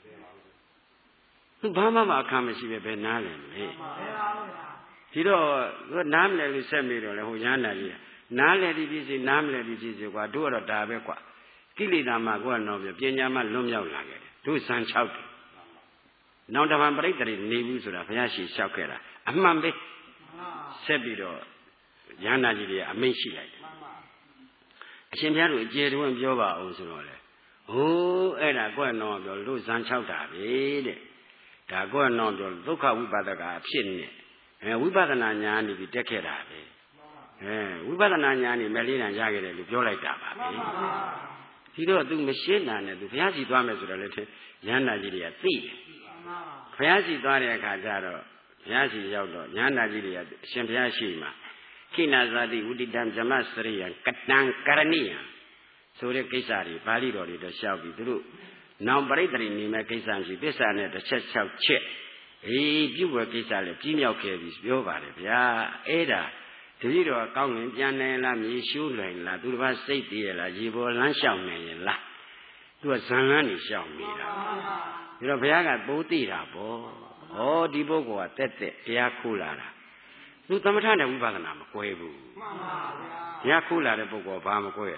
သူဘာမှမအခါမရှိပဲပဲနားလဲမေးဒီတော့နားမလဲလို့ဆက်ပြီးတော့လေဟိုရဟန္တာကြီးနားလဲဒီဖြစ်စီနားမလဲဒီဖြစ်စီကွာတို့ကတော့ဒါပဲကွာကိလေသာမှကိုယ်ကတော့ပညာမှလွတ်မြောက်လာခဲ့တယ်တို့ဇံ၆တယ်နောက်တစ်ပတ်ပြိတ္တိနေဘူးဆိုတာဘုရားရှိလျှောက်ခဲ့တာအမှန်ပဲဆက်ပြီးတော့ရဟန္တာကြီးတွေအမိန့်ရှိလိုက်တယ်အရှင်ဘုရားတို့အကျေတွင်ပြောပါအောင်ဆိုတော့လေဟိုးအဲ့ဒါကိုယ်ကတော့ပြောတို့ဇံ၆တာပဲတဲ့ဒါကိုယ်ကတော့ပြောဒုက္ခဝိပါဒကအဖြစ်နဲ့အဲဝိပဿနာဉာဏ်နေပြီးတက်ခဲ့တာပဲအဲဝိပဿနာဉာဏ်နေမဲ့လေးတန်ရခဲ့တယ်လို့ပြောလိုက်တာပါပဲဒီတော့ तू မရှင်းတာနဲ့ तू ဘုရားရှိသွားမယ်ဆိုတော့လေရဟန္တာကြီးတွေကသိတယ်ဘုရားရှိသွားတဲ့အခါကျတော့ရားရှိရောက်တော့ညာနာကြီးတွေကအရှင်ဘုရားရှိမှခိနာဇာတိဝုဒိတံဇမစရိယံကတံကရဏိယံဆိုတဲ့ကိစ္စတွေပါဠိတော်တွေတော့ရှောက်ပြီးသူတို့နောင်ပရိတ္တိနေမဲ့ကိစ္စရှိသစ္စာနဲ့တစ်ချက်၆ချက်အေးပြုဝဲကိစ္စလည်းကြီးမြောက်ခဲ့ပြီပြောပါတယ်ဗျာအဲ့ဒါတတိတော်ကောင်းငင်ပြန်နိုင်လားမြေရှုနိုင်လားသူတစ်ပါးစိတ်တည်ရလားရေပေါ်လမ်းလျှောက်နိုင်ရင်လားသူကဇံလန်းနေလျှောက်နေတာဒါတော့ဘုရားကပိုးသိတာပေါ့ဩဒီပုဂ္ဂိုလ်ကတက်တက်တရားခိုးလာတာသူသမထနဲ့ဝိပဿနာမကွဲဘူးမှန်ပါဗျာတရားခိုးလာတဲ့ပုဂ္ဂိုလ်ဘာမကွဲ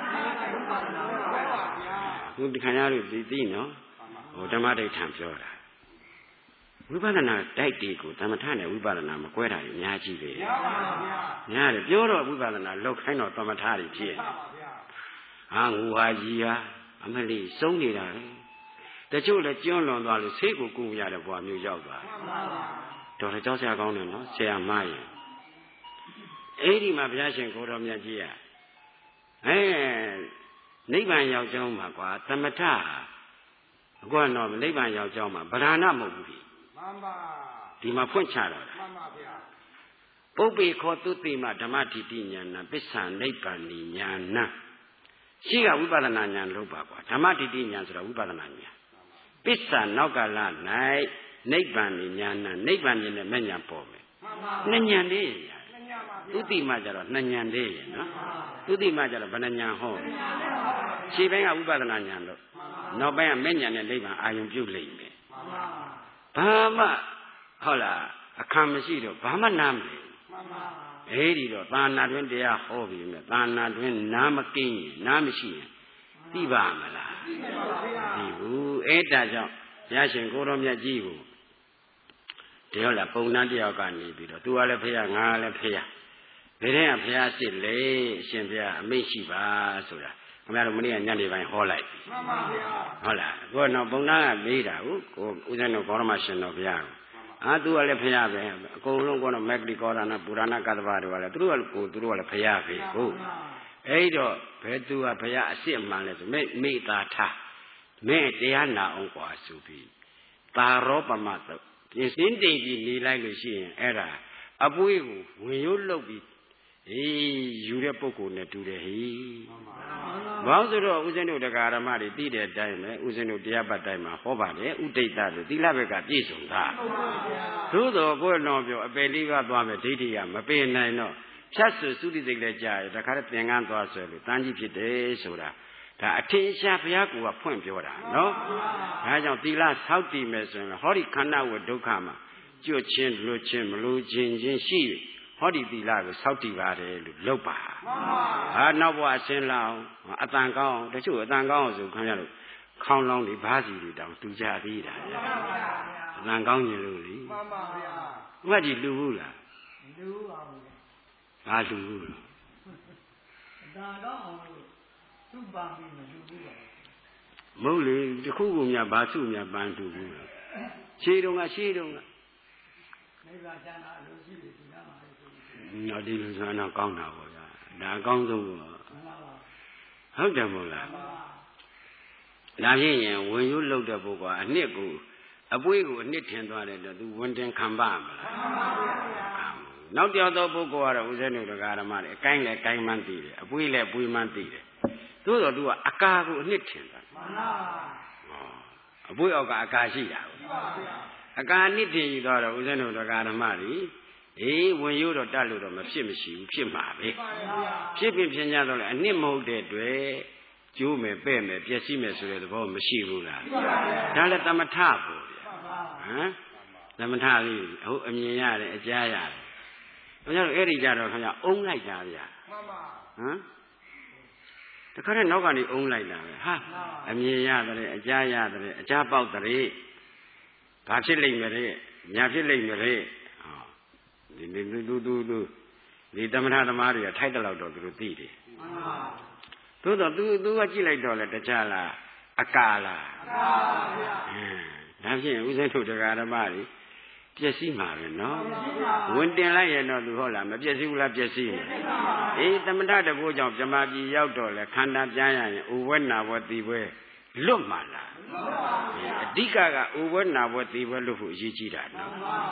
သူဒီခံရလို့ဒီသိနော်ဟိုဓမ္မဒိဋ္ဌံပြောတာဝိပဿနာတိုက်တီကိုသမထနဲ့ဝိပဿနာမကွဲတာအများကြီးပဲမှန်ပါဗျာများတယ်ပြောတော့ဝိပဿနာလောက်ခိုင်းတော့သမထတွေဖြစ်မှန်ပါဗျာဟာငူဟာကြီးဟာအမလေးစုံနေတာလေတချို့လည်းကျွန်းလွန်သွားလို့ဆေးကိုကူရတဲ့ဘဝမျိုးရောက်သွားမှန်ပါဗျာတော်တော်ကြောက်စရာကောင်းတယ်နော်ဆရာမရင်အဲ့ဒီမှာဘုရားရှင်ကိုတော်မြတ်ကြီးကအဲနိဗ္ဗာန်ရောက်ကြောင်းမှာကွာသမထအခုကတော့နိဗ္ဗာန်ရောက်ကြောင်းမှာဗราဏမဟုတ်ဘူးဒီမှန်ပါဒီမှာဖွင့်ချတော့တာမှန်ပါဗျာပုပ္ပေခောတုတိမဓမ္မတိတိညာဏပစ္ဆာနိဗ္ဗာန်ညာဏရှိကဝိပဿနာဉာဏ်လို့ပါကွာဓမ္မတိတိဉာဏ်ဆိုတာဝိပဿနာဉာဏ်ပစ္ဆာနောက်ကလ၌နိဗ္ဗာန်ဉာဏ်နိဗ္ဗာန်ဉာဏ်နဲ့မဲ့ဉာဏ်ပေါ်မယ်နှစ်ဉာဏ်လေးသုတိမကြတော့နှစ်ဉာဏ်လေးရနော်သုတိမကြတော့ဘယ်နှဉာဏ်ဟောခြေပိုင်းကဝိပဿနာဉာဏ်လို့နောက်ပိုင်းကမဲ့ဉာဏ်နဲ့နိဗ္ဗာန်အာယုံပြုတ်လိမ့်မယ်ဘာမှဟုတ်လားအခါမရှိတော့ဘာမှနားမလဲအဲ့ဒီတော့သာနာတွင်တရားဟောပြီးမြဲသာနာတွင်နားမကင်းရင်နားမရှိရင်သိပါမလားသိဘူးအဲ့ဒါကြောင့်ဘုရားရှင်ကိုတော်မြတ်ကြီးကိုဒီဟုတ်လားပုံနှန်းတယောက်ကနေပြီးတော့သူကလည်းဖះငါလည်းဖះဘယ်တဲ့ကဖះစစ်လေအရှင်ဘုရားအမိတ်ရှိပါဆိုတာခင်ဗျားတို့မနေ့ကညနေပိုင်းဟောလိုက်မှန်ပါဗျာဟုတ်လားကိုယ်တော့ပုံနှန်းကမေးတာဟုတ်ကိုဦးဇင်းတော်ဘောရမရှင်တော်ဘုရားအာသူကလည်းဖះပဲအကုန်လုံးကတော့မက်ကလီကောရဏပုရဏကတ္တဗတို့ကလည်းသူတို့ကကိုသူတို့ကလည်းဖះပဲဟုတ်အဲ့တော့ဘယ်သူကဖះအစ်စ်မှန်လဲဆိုမိမိသားထားမဲတရားနာအောင်กว่าဆိုပြီးတာရောပမသုပြင်စင်းတိတ်ပြီးနေလိုက်လို့ရှိရင်အဲ့ဒါအပွေးကိုဝင်ရုပ်လုတ်ပြီးအေးယူတဲ့ပုဂ္ဂိုလ်နဲ့တူတယ်ဟိဘာလို့ဆိုတော့ဥစဉ်တို့တရားဓမ္မတွေသိတဲ့အတိုင်းပဲဥစဉ်တို့တရားပတ်တိုင်းမှာဟောပါတယ်ဥဒိဋ္ဌတို့သီလဘက်ကပြည့်စုံတာသို့တော်ကိုယ်တော်ပြောအပယ်လေးပါးသွားမယ်ဒိဋ္ဌိကမပင်နိုင်တော့ဖြတ်စုသုတိစိတ်လည်းကြာရတခါတည်းသင်္ကန်းသွားဆွဲလို့တန်းကြီးဖြစ်တယ်ဆိုတာဒါအထင်ရှားဘုရားကိုယ်ကဖွင့်ပြောတာနော်ဒါကြောင့်သီလဆောက်တည်မယ်ဆိုရင်ဟောဒီခန္ဓာဝဒုက္ခမှာကြွချင်းလွတ်ချင်းမလို့ချင်းချင်းရှိဟောဒီသီလကိုဆောက်တည်ပါတယ်လို့လုပ်ပါဟာနောက်ဘဝအရှင်းလောင်းအတန်ကောင်းတချို့အတန်ကောင်းအောင်ဆိုခံရလို့ခေါင်းလောင်းတွေဘားစီတွေတောင်တူကြသေးတာအတန်ကောင်းရင်လို့လေမှန်ပါဗျာဥပဒေလူဘူးလားလူပါဘူးဘာလူဘူးလဲအတန်ကောင်းအောင်သူ့ပါပြီးမလူဘူးပါမဟုတ်လေတခုခုများဘာစုများပန်းတူဘူးလားရှေးတုန်းကရှေးတုန်းကနိဗ္ဗာန်ချမ်းသာအလိုရှိတယ်ဒီနားမှာလေနော်ဒီလိုဆိုတော့ကောင်းတာပေါ့ဗျာဒါအကောင်းဆုံးပေါ့ဟုတ်တယ်မို့လားဒါဖြစ်ရင်ဝင်ရုပ်လောက်တဲ့ပုဂ္ဂိုလ်အနှစ်ကိုအပွေးကိုအနှစ်ထင်သွားတယ်တော့သူဝန်တင်ခံပါမလားနောက်တစ်ယောက်သောပုဂ္ဂိုလ်ကတော့ဦးဇင်းတို့တရားဓမ္မတွေအကိုင်းလည်းကိုင်းမှန်းသိတယ်အပွေးလည်းပွေးမှန်းသိတယ်သို့တော့သူကအကာကိုအနှစ်ထင်တာမှန်ပါအပွေးအောက်ကအကာရှိတာအကာအနှစ်ထင်ယူတော့ဦးဇင်းတို့တရားဓမ္မတွေအေးဝင်ရုပ်တော့တတ်လို့တော့မဖြစ်မရှိဘူးဖြစ်မှာပဲဖြစ်ဖြစ်ဖြစ်ကြတော့လေအနှစ်မဟုတ်တဲ့တွေ့ကျိုးမယ်ပဲ့မယ်ပျက်စီးမယ်ဆိုတဲ့သဘောမရှိဘူးလားဒါလည်းသမထပေါ့ဗျာဟမ်သမထလေးဟုတ်အမြင်ရတယ်အကြားရတယ်ခင်ဗျားတို့အဲ့ဒီကြတော့ခင်ဗျာအုံးလိုက်တာဗျာမှန်ပါဟမ်တခါတည်းနောက်ကနေအုံးလိုက်တာပဲဟာအမြင်ရတယ်အကြားရတယ်အကြားပေါက်တယ်ဘာဖြစ်လိမ့်မယ်တဲ့ညာဖြစ်လိမ့်မယ်တဲ့ဒီလူလူလူလူဒီသမထသမားတွေကထိုက်တဲ့လောက်တော့သူတို့သိတယ်မှန်ပါသို့တော့ तू तू ကကြည့်လိုက်တော့လေတခြားလားအကာလားအကာပါဗျာအင်းဒါဖြင့်ဥစဉ်ထုတ်တရားဓမ္မတွေပျက်စီးမှာပဲနော်ဝင်တင်လိုက်ရင်တော့ तू ဟုတ်လားမပျက်စီးဘူးလားပျက်စီးမှာအေးသမထတဘောကြောင့်ဗြဟ္မာပြည်ရောက်တော့လေခန္ဓာပြန်ရရင်ဥဝဲနာဘဝတိဘွဲလွတ်မှာလားအဓိကကဥဝဲနာဘဝတိဘွဲလွတ်ဖို့အရေးကြီးတာနော်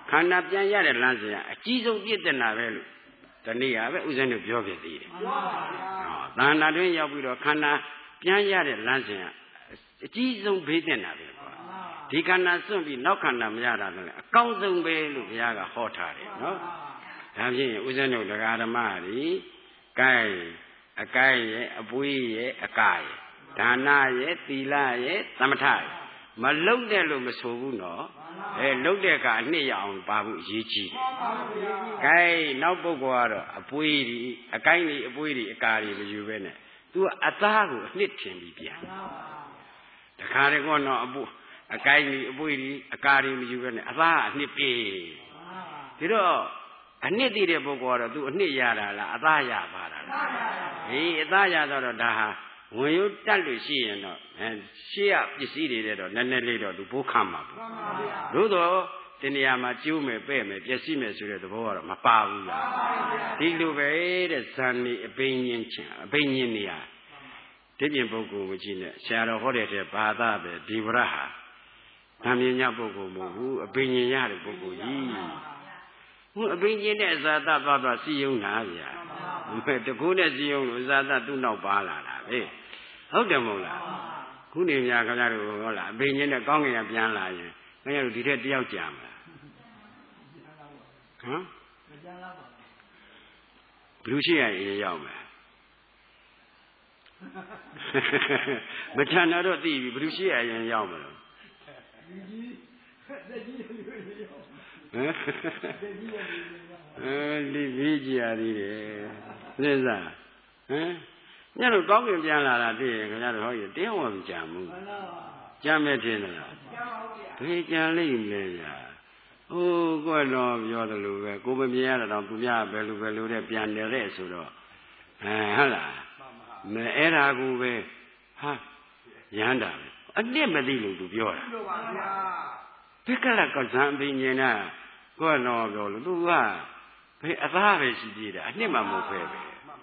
ခန္ဓာပြန်ရတဲ့လမ်းစဉ်ကအကြီးဆုံးပြည့်တဲ့နာပဲလို့တနည်းအားပဲဥစဉ်တို့ပြောပြသေးတယ်ဟောသန္တာတွင်ရောက်ပြီးတော့ခန္ဓာပြန်ရတဲ့လမ်းစဉ်ကအကြီးဆုံးဘေးတဲ့နာပဲကွာဒီခန္ဓာစွန့်ပြီးနောက်ခန္ဓာမရတာလည်းအကောင်းဆုံးပဲလို့ဘုရားကဟောထားတယ်နော်ဒါဖြင့်ဥစဉ်တို့တရားဓမ္မတွေကဲအကိုင်းရဲ့အပွေးရဲ့အကာရဲ့ဒါနရဲ့သီလရဲ့သမထရဲ့မလုံတဲ့လို့မဆိုဘူးနော်အဲလုံတဲ့ကအနှစ်ရအောင်ပါဖို့အရေးကြီးတယ်။ကဲနောက်ပုဂ္ဂိုလ်ကတော့အပွေးဒီအကိုင်းဒီအပွေးဒီအကာဒီမယူပဲနဲ့သူကအသားကိုအနှစ်ထင်ပြီးပြန်။တခါတည်းကတော့အပွအကိုင်းဒီအပွေးဒီအကာဒီမယူပဲနဲ့အသားကအနှစ်ပြေ။ဒီတော့အနှစ်တည်တဲ့ပုဂ္ဂိုလ်ကတော့သူအနှစ်ရတာလားအသားရပါတာလား။ဟေးအသားရတော့ဒါဟာဝင်ရုပ်တက်လို့ရှိရင်တော့အဲရှေ့ရပစ္စည်းတွေတဲ့တော့နည်းနည်းလေးတော့သူဘိုးခမ်းမှာပေါ့။သို့တော့ဒီနေရာမှာကျိုးမယ်ပဲ့မယ်ပျက်စီးမယ်ဆိုတဲ့သဘောကတော့မပါဘူးလား။ဒီလိုပဲတဲ့ဇန်နေအပိညင်းချင်အပိညင်းနေရဒီပြင်ပုဂ္ဂိုလ်ကိုကြည့်နေဆရာတော်ဟောတဲ့တဲ့ဘာသာပဲဒီဝရဟာဗာမြင်ညပုဂ္ဂိုလ်မဟုတ်ဘူးအပိညင်းရတဲ့ပုဂ္ဂိုလ်ကြီး။ဟိုအပိညင်းတဲ့အဇာတသွားသွားစီယုံတာဗျာ။တကူနဲ့စီယုံလို့အဇာတသူ့နောက်ပါလာတာပဲ။ဟုတ်တယ်မဟုတ်လားခုနေများခင်ဗျားတို့ဟောလားအပိညင်းနဲ့ကောင်းကင်ကပြန်လာရင်ခင်ဗျားတို့ဒီထက်တယောက်ကြာမလားဟမ်ဘလူရှိရရင်ရောက်မယ်မချန်တော့သိပြီဘလူရှိရရင်ရောက်မလို့ဟမ်အဲဒီပြီးကြရသေးတယ်သိစားဟမ်ညတို့ကောင်းကင်ပြန်လာတာသိရင်ခင်ဗျားတို့ဟောရတရားဝင်ကြံမှုကြံမဲ့ထင်လားဘယ်ကြံလိမ့်မလဲဗျာဟိုကွက်တော့ပြောတယ်လို့ပဲကိုမမြင်ရတော့သူများဘယ်လိုဘယ်လိုတဲ့ပြန်နေတဲ့ဆိုတော့အဲဟုတ်လားမဲအဲ့ဒါကိုပဲဟာရမ်းတာပဲအနှစ်မသိလို့သူပြောတာဘက်ကလကဇံပင်ညင်နာကွက်တော့ပြောလို့သူကဘယ်အသားပဲရှိသေးတယ်အနှစ်မှမဟုတ်ပဲပဲ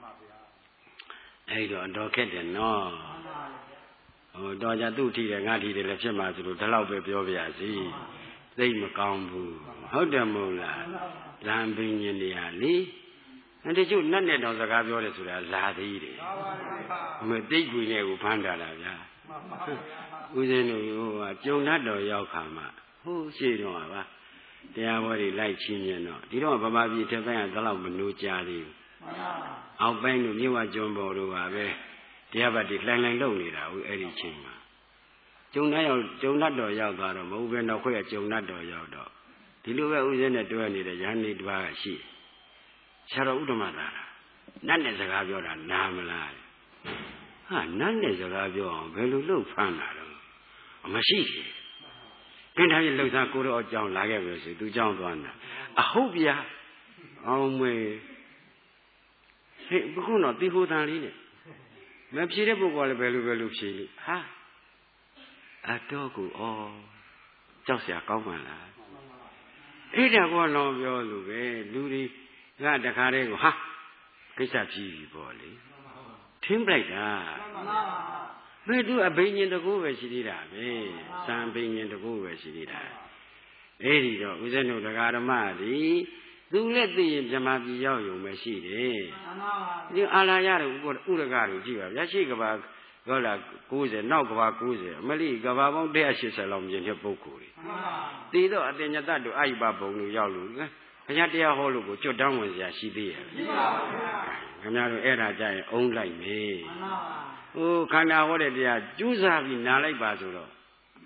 အဲ့တော့တော့ခက်တယ်နော်ဟိုတော့ကြသူ့ထီတယ်ငါထီတယ်လည်းဖြစ်မှာဆိုလို့ဒီလောက်ပဲပြောပြရစီသိမကောင်းဘူးဟုတ်တယ်မဟုတ်လားလမ်းပင်ညင်နေရလေအဲ့တချို့နတ်နဲ့တောင်စကားပြောတယ်ဆိုတာလာသေးတယ်မသိကွေနဲ့ကိုဖမ်းတာလားဗျာဦးဇင်းတို့ဟိုကကြုံတတ်တော်ရောက်ခါမှဟိုရှိတော့ပါတရားဘောတွေလိုက်ချင်းမြင်တော့ဒီတော့ဗမာပြည်ထက်ပိုင်းကဒီလောက်မနိုးကြသေးဘူးအောက်ပိုင်းတို့မြို့ဝကျွန်းပေါ်တို့ပါပဲတရားပတ်တွေလှိုင်လှိုင်လုပ်နေတာဦးအဲ့ဒီချိန်မှာကျုံတတ်ရောက်ကျုံတတ်တော်ရောက်သွားတော့မဟုတ်ပဲတော့ခွဲ့ကျုံတတ်တော်ရောက်တော့ဒီလိုပဲဥစဉ်နဲ့တွဲနေတဲ့ရဟန်းနေတစ်ပါးကရှိဆရာတော်ဥဒ္ဓမသာနတ်နဲ့စကားပြောတာနားမလားဟာနတ်နဲ့စကားပြောအောင်ဘယ်လိုလုပ်ဖမ်းတာတော့မရှိဘူးကင်းထားရင်လှုပ်ရှားကိုတော့အကြောင်းလာခဲ့ပဲဆိုသူเจ้าသွားတာအဟုတ်ဗျာအောင်မေဟေးဘုခုတော့တီဟိုတန်လေးနဲ့မဖြေတဲ့ပုဂ္ဂိုလ်လည်းဘယ်လိုဘယ်လိုဖြေလိဟာအတော့ကိုဩကြောက်เสียကောင်းမှလားအဲ့ဒါကောတော့ပြောလို့ပဲလူတွေကတခါတည်းကိုဟာကိစ္စကြီးပြီပေါ့လေထင်းပလိုက်တာဘယ်သူအဘိညာဉ်တကူပဲရှိသေးတာပဲစံဘိညာဉ်တကူပဲရှိသေးတာအဲ့ဒီတော့ဦးဇင်းတို့တရားဓမ္မတွေသူလည်းသိရင်ဗြဟ္မာပြည်ရောက်ရုံပဲရှိတယ်ဒီအာလာရတို့ဥရကတို့ကြည့်ပါဗျာရှိကဘာဟောလာကိုးဆယ်နောက်ကဘာကိုးဆယ်အမလိကဘာပေါင်းတစ်ရာရှစ်ဆယ်လောက်မြင်တဲ့ပုဂ္ဂိုလ်တွေတည်တော့အတင်ညတတို့အာယိပဘုံတို့ရောက်လို့ဘုရားတရားဟောလို့ကိုကျွတ်တန်းဝင်စရာရှိသေးရဲ့ရှိပါဘူးဗျာခင်ဗျားတို့အဲ့ဒါကြရင်အုံးလိုက်မေးဟိုခန္ဓာဟောတဲ့တရားကျူးစားပြီးနားလိုက်ပါဆိုတော့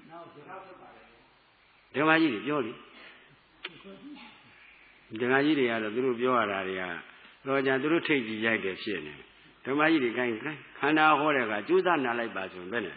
ဓမ္မကြီးတွေပြောလိဓမ္မကြီးတွေကတော့သူတို့ပြောရတာတွေကတော့ကြသူတို့ထိတ်ကြည့်ရိုက်တယ်ဖြစ်နေဓမ္မကြီးတွေခိုင်းခန္ဓာဟောတဲ့ကကျူးစားနားလိုက်ပါဆိုဘယ်နဲ့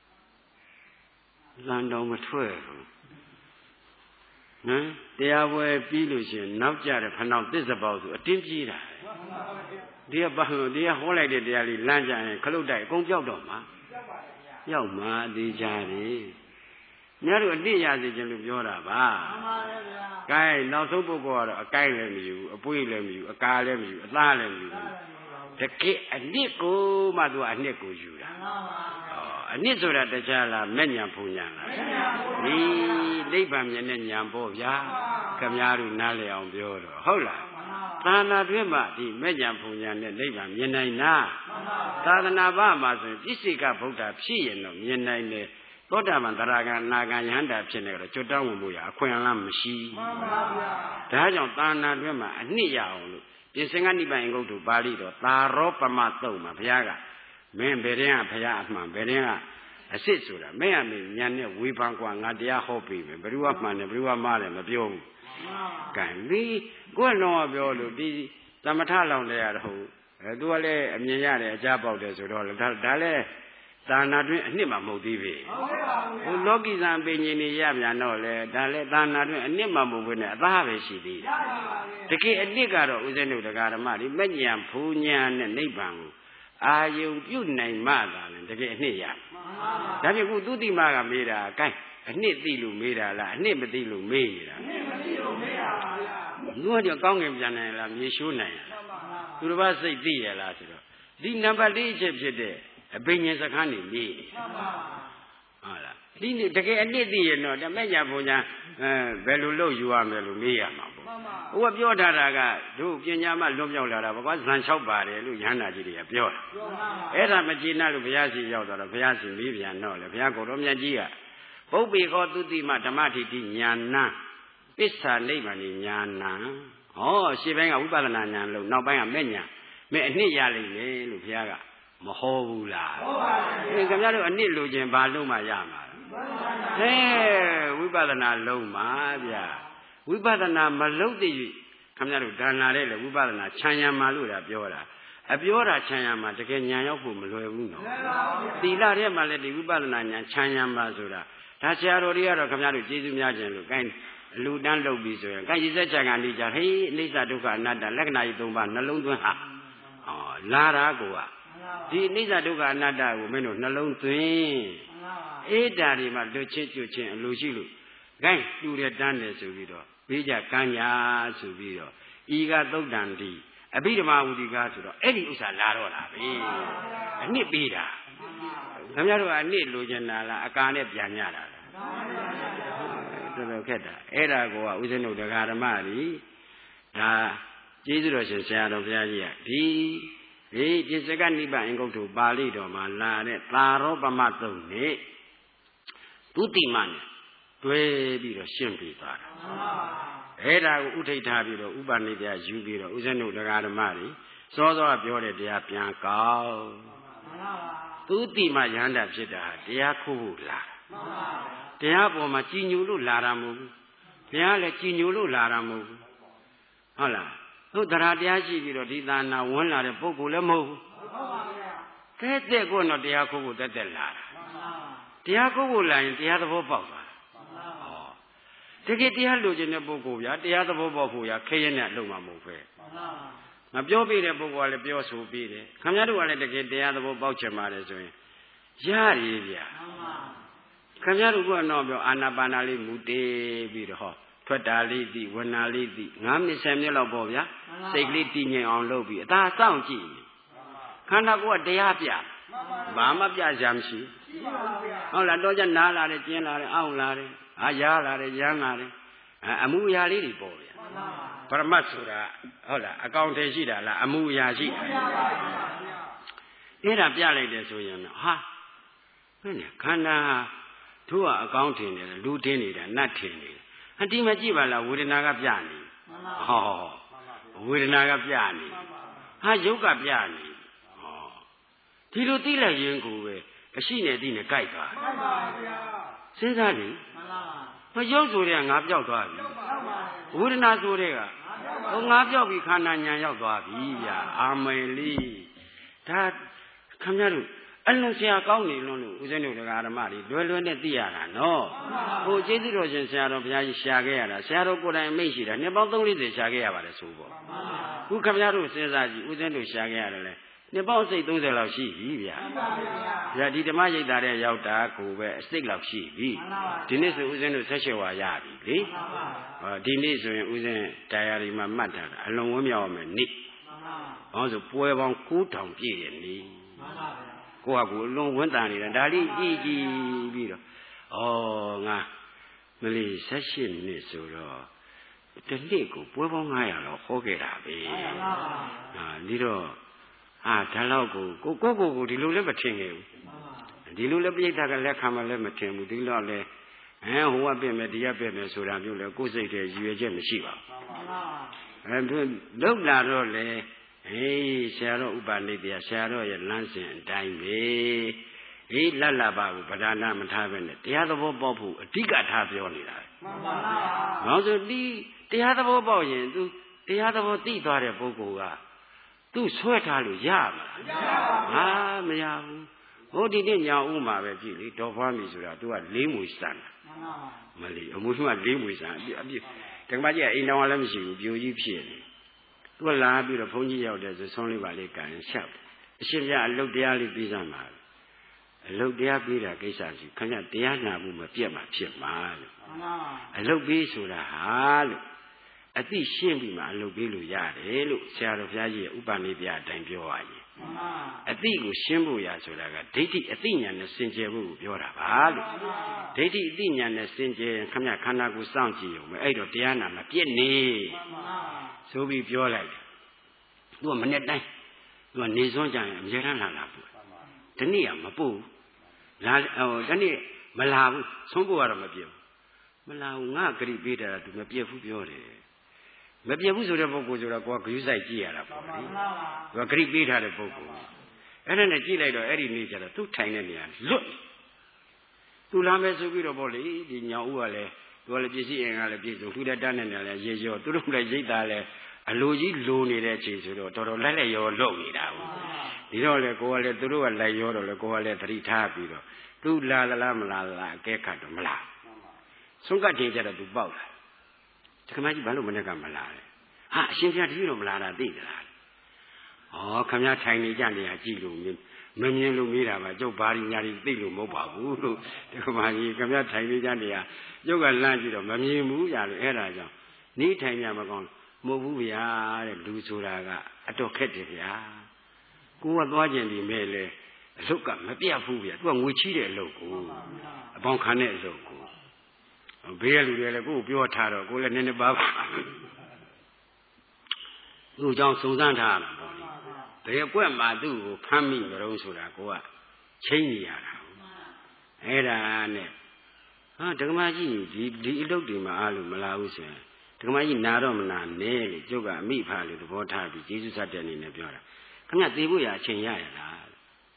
လမ်းတော်မထွက်ဘူးဟမ်တရားပွဲပြီးလို့ရှိရင်နောက်ကြတဲ့ဖဏောက်သစ္စာပေါက်ဆိုအတင်းပြေးတာဒီကဘာလို့တရားဟောလိုက်တဲ့တရားလေးလမ်းကြရင်ခလုတ်တိုက်အကုန်ပြောက်တော့မှာရောက်မှာအသေးချာတယ်ညတို့အတိရစေခြင်းလို့ပြောတာပါမှန်ပါဗျာ gain နောက်ဆုံးပုဂ္ဂိုလ်ကတော့အကိုက်လည်းမယူအပွေးလည်းမယူအကားလည်းမယူအသားလည်းမယူတကယ်အနှစ်ကိုမှသူကအနှစ်ကိုယူတာမှန်ပါဗျာအနှစ်ဆိုတာတခြားလားမဲ့ညာဖုန်ညာလားမဲ့ညာဖုန်ညာဒီနိဗ္ဗာန်မြင်တဲ့ညာပေါ့ဗျာ Kamyaru Naleon Bioro, Hola, Tana Rima, the Median Punyan, Leva, Yenaina, Tadana Bama, Isika Buddha, Piano, Yenaine, Bodaman, Daraga, Naga, Yanda, Chenera, Chodamuya, Qualam, she. Tajan Tana Rima, and Nia, the Singani Bang go to Bali, Taropa Mato, Mapiaga, Men Beria, Payatman, Beria. A sister, may I mean, Yan, we found one idea hopping, but you up man, every one mile, and a bill. Can we go and know of your Ludi, Tamatala on there, who do a lay a million a job out there, Dale, Dana Nima Motivi. Who Logis and Benini Yamia, Dale, Dana Nima Movina, Bahavi City. The key a nigger was in the Garamari, Median, Punyan, and Nibang. Are you you name mother and the Nia? That you do the Magamira, a knit dilu mira, a nibba dilu mira. You want your congregation and Yeshuna. To the was a dear last. The number of Egypt, a brilliant a candy me. The knit dear, no, the Maya Boya, Belulo, you are Melumia. What your daraga, do Pinyama, Lumiola, was Sanchobari, Luyana, Pure. Era Magina, Lupiasi, Yoda, Piasi, Vivian, no, the Piaco Romia Gia. Bobby got to the mathematics, Yana. Pissa Lemani, Yana. Oh, she bang a Ubalana, no by a mania. May a Niali, Lupiaga, Mahola. You can have a Nilujan Baluma Yama. Hey, Ubalana Loma, yeah. We better not Malodi, come out of Danarella, we better not China Malura, Biora. A Biora China, the Kenya Maluno. The Laria Malady, we better not China Mazura. That's Yaroria, come out of Jesus Yajan, and Ludan Lobizo. Can you say Jaganija, hey, Lisa Duka, Nada, Lagna Dumba, Nalunga. Oh, Lara Goa. The Lisa Duka, Nada, women, Nalun twin. Eh, Daddy, my Luchin, Lucilu. Gang, do the dance to Vido. Vija Kanya Subido, Iga Dogdandi, a bit of Maudiga to any Usa Lara, a nip bida. Namaro, I need Lujanala, a carnet Yanara. To look at that. Era go with the no the Garamari, Jesus and Shadow of Yagia. The the Jessica and go to Bali to Malane, Taro Bamato, ne Tutti man. Be the Shimpi. Era Utetabi, Ubanida, Jubiro, Uzenu, the Garamari, so the Biore de Apianca. Tutti Mayanda Jeda, Diakula. Diabo Machinulu Laramu. Diale Chinulu Laramu. Hola. No, the Radiaji, Didana, one at a Poculamu. That they go not Diaco that the Lara. Diaco line, the other Papa. Take it the Halujan Bogoya, the other Boboya, Kayan Luma Move. Now, Joby the Bogo, the Bios will be there. Come out to get the other Boucher Matters. Yaria. Come out to go and know Anabanali Mute, be the hot. Twadali, the Wanali, the Namni Samuel Boya, Segli on Lobby. That's sound key. Can I go a day up ya? Bama Jamshi. Oh, la Doja Nala, the General Aulare. Ayala, Yanare, Amuya Lily Boy. Paramasura, hola, accountancy, la Amuya G. Era Piale de Soyan, ha? Kana, two accounting, lieutenant, and not tinny. And Timajivala would naga piani. Oh, would naga piani. Ha yoga piani. Oh, Tilutila Yangu, a sheen in a kaika. Say that. But you do it, I've got to wouldn't I do it? Oh, I've got to be Kananya, Amelie. That come out. I don't see a county, who's any of the Aramari, dwell in the Diana, no. Oh, Jedi Rosen Shadow of Shagera, Shadow could I make it, and about only the Shagera, the Subo. Who come out who says that you wouldn't do Shagera? About say those are she, yeah. Did the magic that I out who were stick of she, Dennis was in such a wayabi, eh? Dennis was in diary my mother, along with your man, Nick. Also, poor one cool town, P. Go up long one down in a daddy, Gigi. Oh, Millie, session is so raw. တနေ့ကိုပွဲပေါင်းnine hundredလောက်ဟောခဲ့တာပဲဟာဒီတော့အာဒါတော့ကိုကိုကိုကိုကိုဒီလိုလည်းမထင်ခဲ့ဘူးဒီလိုလည်းပြိဿကလက်ခံမှလည်းမထင်ဘူးဒီတော့လည်းဟမ်ဟိုကပြည့်မယ်ဒီကပြည့်မယ်ဆိုတာမျိုးလည်းကိုယ်စိတ်တည်းရည်ရွယ်ချက်မရှိပါဘူးအဲလောက်လာတော့လေဟေးဆရာတော်ဥပနိဒေယဆရာတော်ရဲ့လမ်းစဉ်အတိုင်းပဲဟေးလတ်လပါဘူးဗဒနာမထားပဲနဲ့တရားသဘောပေါက်ဖို့အဓိကထားပြောနေတာမှန်ပါပါဘာလို့ဆိုဒီတရားသဘောပေါက်ရင် तू တရားသဘောသိသွားတဲ့ပုဂ္ဂိုလ်က तू ဆွဲထားလို့ရမှာဟာမရဘူးဟိုဒီနေ့ညာဥမှာပဲကြည့်လေဒေါ်ဖွားမီဆိုတာ तू ကလေးမွေစမ်းတာမလေးအမှုကလေးမွေစမ်းအပြစ်အပြစ်တက္ကမကြီးကအိမ်တော်လည်းမရှိဘူးပြိုကြီးဖြစ်နေ तू ကလာပြီးတော့ဘုန်းကြီးရောက်တဲ့ဆိုဆုံးလေးပါလေးကန်ရှောက်အရှင်ပြအလုတ်တရားလေးပြီးစမ်းပါအလုတ်တရားပြီးတာကိစ္စရှိခင်ဗျတရားနာမှုမပြတ်မှဖြစ်မှာလို့အလုတ်ပြီးဆိုတာဟာလို့အသိရှင်းပြီးမှအလုတ်ပြီးလို့ရတယ်လို့ဆရာတော်ဘုရားကြီးရဲ့ဥပနိဒေယအတိုင်းပြောရရင်အသိကိုရှင်းဖို့ရဆိုတာကဒိဋ္ဌိအသိဉာဏ်နဲ့စင်ကြယ်ဖို့ကိုပြောတာပါလို့ဒိဋ္ဌိအသိဉာဏ်နဲ့စင်ကြယ်ခင်ဗျခန္ဓာကိုယ်စောင့်ကြည့်ရုံပဲအဲ့တော့တရားနာမပြည့်နေဆိုပြီးပြောလိုက်တယ်သူကမနေ့တိုင်းသူကနေစွန်းကြရင်အမြဲတမ်းလာလာပို့ဒီနေ့ကမပို့လာဟိုဒီနေ့မလာဘူးဆုံးဖို့ကတော့မပြည့်ဘူးမလာဘူးငါဂရိပေးတာသူမပြည့်ဘူးပြောတယ်မပြည့်ဘူးဆိုတဲ့ပုဂ္ဂိုလ်ဆိုတော့ကိုကဂရုစိုက်ကြည့်ရတာပေါ့လေသူကဂရိပေးထားတဲ့ပုဂ္ဂိုလ်အဲ့ဒါနဲ့ကြည့်လိုက်တော့အဲ့ဒီနေ့ကျတော့သူ့ထိုင်တဲ့နေရာလွတ်သူလာမယ်ဆိုပြီးတော့ပေါ့လေဒီညောင်ဦးကလည်းသူကလည်းပစ္စည်းအင်ကလည်းပြည့်စုံသူလည်းတန်းနေတယ်လည်းရေရောသူတို့လည်းရိတ်သားလည်းအလိုကြီးလိုနေတဲ့အချိန်ဆိုတော့တော်တော်လက်လက်ရောလုံနေတာဘူးဒီတော့လေကိုကလည်းသူတို့ကလိုက်ရောတော့လေကိုကလည်းသတိထားပြီးတော့သူလာသလားမလာလားအကဲခတ်တော့မလားဆုံးကချိန်ကျတော့သူပေါက်လာတခါမှကြီးဘာလို့မနေ့ကမလာလဲဟာအရှင်ဘုရားတတိတော့မလာတာသိကြလားဩခမည်းထိုင်နေကြနေရကြည့်လို့မမြင်လို့မေးတာပါကျုပ်ဘာကြီးညာကြီးသိလို့မဟုတ်ပါဘူးလို့တခါမှကြီးခမည်းထိုင်နေကြနေရကျုပ်ကလန့်ကြည့်တော့မမြင်ဘူးညာလို့အဲ့ဒါကြောင့်နေထိုင်ကြမကောင်းမဟုတ်ဘူးဗျာတဲ့လူဆိုတာကအတော်ခက်တယ်ဗျာကိုကသွားကျင်ဒီမဲ့လေအလုတ်ကမပြတ်ဘူးဗျာသူကငွေချီးတဲ့အလုတ်ကိုအပေါင်းခံတဲ့အလုတ်ကိုဘေးကလူတွေလည်းကိုကိုပြောထားတော့ကိုလည်းနည်းနည်းပါပါသူ့ကြောင့်စုံစမ်းထားတာပေါ့လေဘယ်ကွက်မှာသူ့ကိုဖမ်းမိကြတော့ဆိုတာကိုကချိန်နေရတာအဲ့ဒါနဲ့ဟာဒကမကြီးဒီဒီအလုတ်တွေမှာအားလို့မလာဘူးဆိုရင်ဒကမကြီးနာတော့မနာနဲ့လို့ကျုပ်ကအမိဖာလို့သဘောထားပြီးကျေးဇူးဆက်တဲ့အနေနဲ့ပြောတာခင်ဗျသေဖို့ရအချိန်ရရလား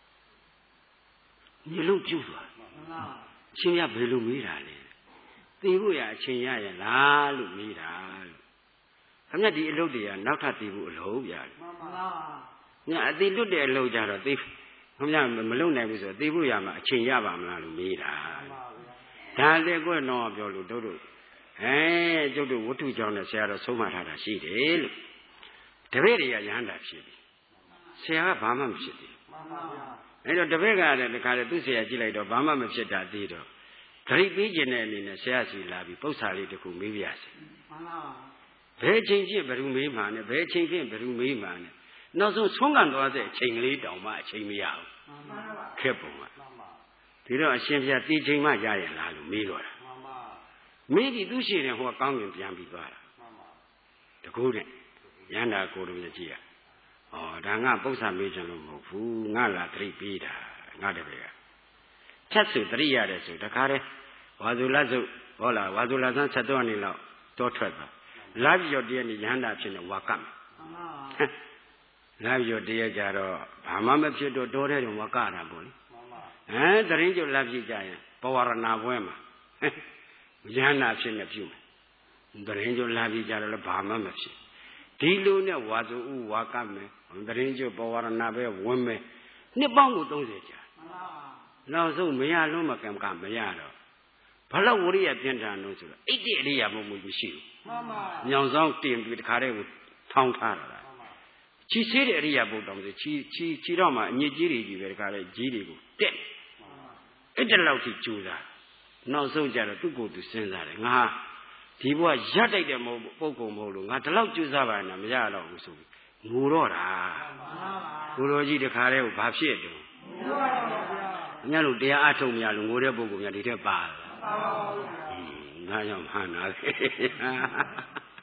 မြေလုံးကျူးသွားအရှင်ရဘယ်လိုမေးတာလဲသေဖို့ရအချိန်ရရလားလို့မေးတာလို့ခင်ဗျဒီအလုပ်တွေကနောက်ထပ်သေဖို့အလုပ်ပြတယ်မှန်ပါညအသေးလွတ်တဲ့အလုပ်ကြတော့သေခင်ဗျမလုံနိုင်ဘူးဆိုတော့သေဖို့ရမှာအချိန်ရပါမလားလို့မေးတာဒါလည်းကိုယ်တော့ပြောလို့တို့တို့အဲကျုပ်တို့ဝတ္ထုကြောင့်နဲ့ဆရာတော်ဆုံးမထားတာရှိတယ်လို့တပည့်တွေကရဟန္တာဖြစ်ပြီဆရာကဘာမှမဖြစ်ဘူးအဲတော့တပည့်ကလည်းဒီခါလေသူ့ဆရာကြည့်လိုက်တော့ဘာမှမဖြစ်တာသေးတော့ဂရိပေးခြင်းတဲ့အနေနဲ့ဆရာစီလာပြီးပု္ပ္ပာလေးတစ်ခုမေးပြရစီဘယ်ချိန်ဖြစ်ဘယ်သူမေးမှနဲ့ဘယ်ချိန်ဖြစ်ဘယ်သူမေးမှနဲ့နောက်ဆုံးဆုံးကန်သွားတဲ့အချိန်ကလေးတောင်မှအချိန်မရဘူးခက်ပုံကဒီတော့အရှင်ဘုရားဒီချိန်မှရရလားလို့မေးတော့တာမေးပြီးသူရှိတယ်ဟိုကကောင်းကင်ပြန်ပြီးသွားတာတကူတဲ့ရဟန္တာကိုယ်တော်ကြည့်ရဩဒါငါပု္ပ္ပာမေးချင်လို့မဟုတ်ဘူးငါလာသတိပေးတာငါတပည့်ကချက်စုသတိရတယ်ဆိုတခါတည်းဝါဇုလဆုဟောလားဝါဇုလဆန်းဆက်တော့နေလောက်တောထွက်သွားလာပြီးတော့တည်းနေရဟန္တာဖြစ်နေဝါကတ်လာပြီးတော့တည်းကြတော့ဘာမှမဖြစ်တော့တောထဲတော့ဝါကတာပေါ့လေဟမ်တရင်ကျလာဖြစ်ကြရင်ပဝရဏပွဲမှာရဟန္တာဖြစ်နေပြုမယ်တရင်ကျလာပြီးကြတော့လည်းဘာမှမဖြစ်ဒီလိုနဲ့ဝါဇုဥဝါကမယ်တရင်ကျပဝရဏပဲဝင်မယ်နှစ်ပေါင်းကိုသုံးဆယ်ကြာနောက်ဆုံးမရလုံးမကံကမရတော့ဘလောက်ဝရိယပြင်းထန်လို့ဆိုတော့အိတ်တိအရိယာမမှုမရှိဘူးမှန်ပါညောင်ဆောင်တင်ပြီးတခါတည်းကိုထောင်းထားတာချီဆေးတဲ့အရိယာဘုတ်တောင်ဆိုချီချီချီတော့မှအညစ်ကြေးတွေကြီးပဲတခါတည်းကြီးတွေကိုတက်အဲ့တလောက်ထိကြိုးစားနောက်ဆုံးကြတော့သူ့ကိုယ်သူစဉ်းစားတယ်ငါဒီဘဝရပ်တိုက်တဲ့မဟုတ်ပုဂ္ဂိုလ်မဟုတ်လို့ငါဒီလောက်ကြိုးစားပါနဲ့မရတော့ဘူးဆိုပြီးငိုတော့တာကိုလိုကြီးတခါတည်းကိုဘာဖြစ်တုံးညတို့တရားအထုတ်မရလို့ငိုတဲ့ပုဂ္ဂိုလ်များဒီထက်ပါလားငါကြောင့်မှန်တာလေ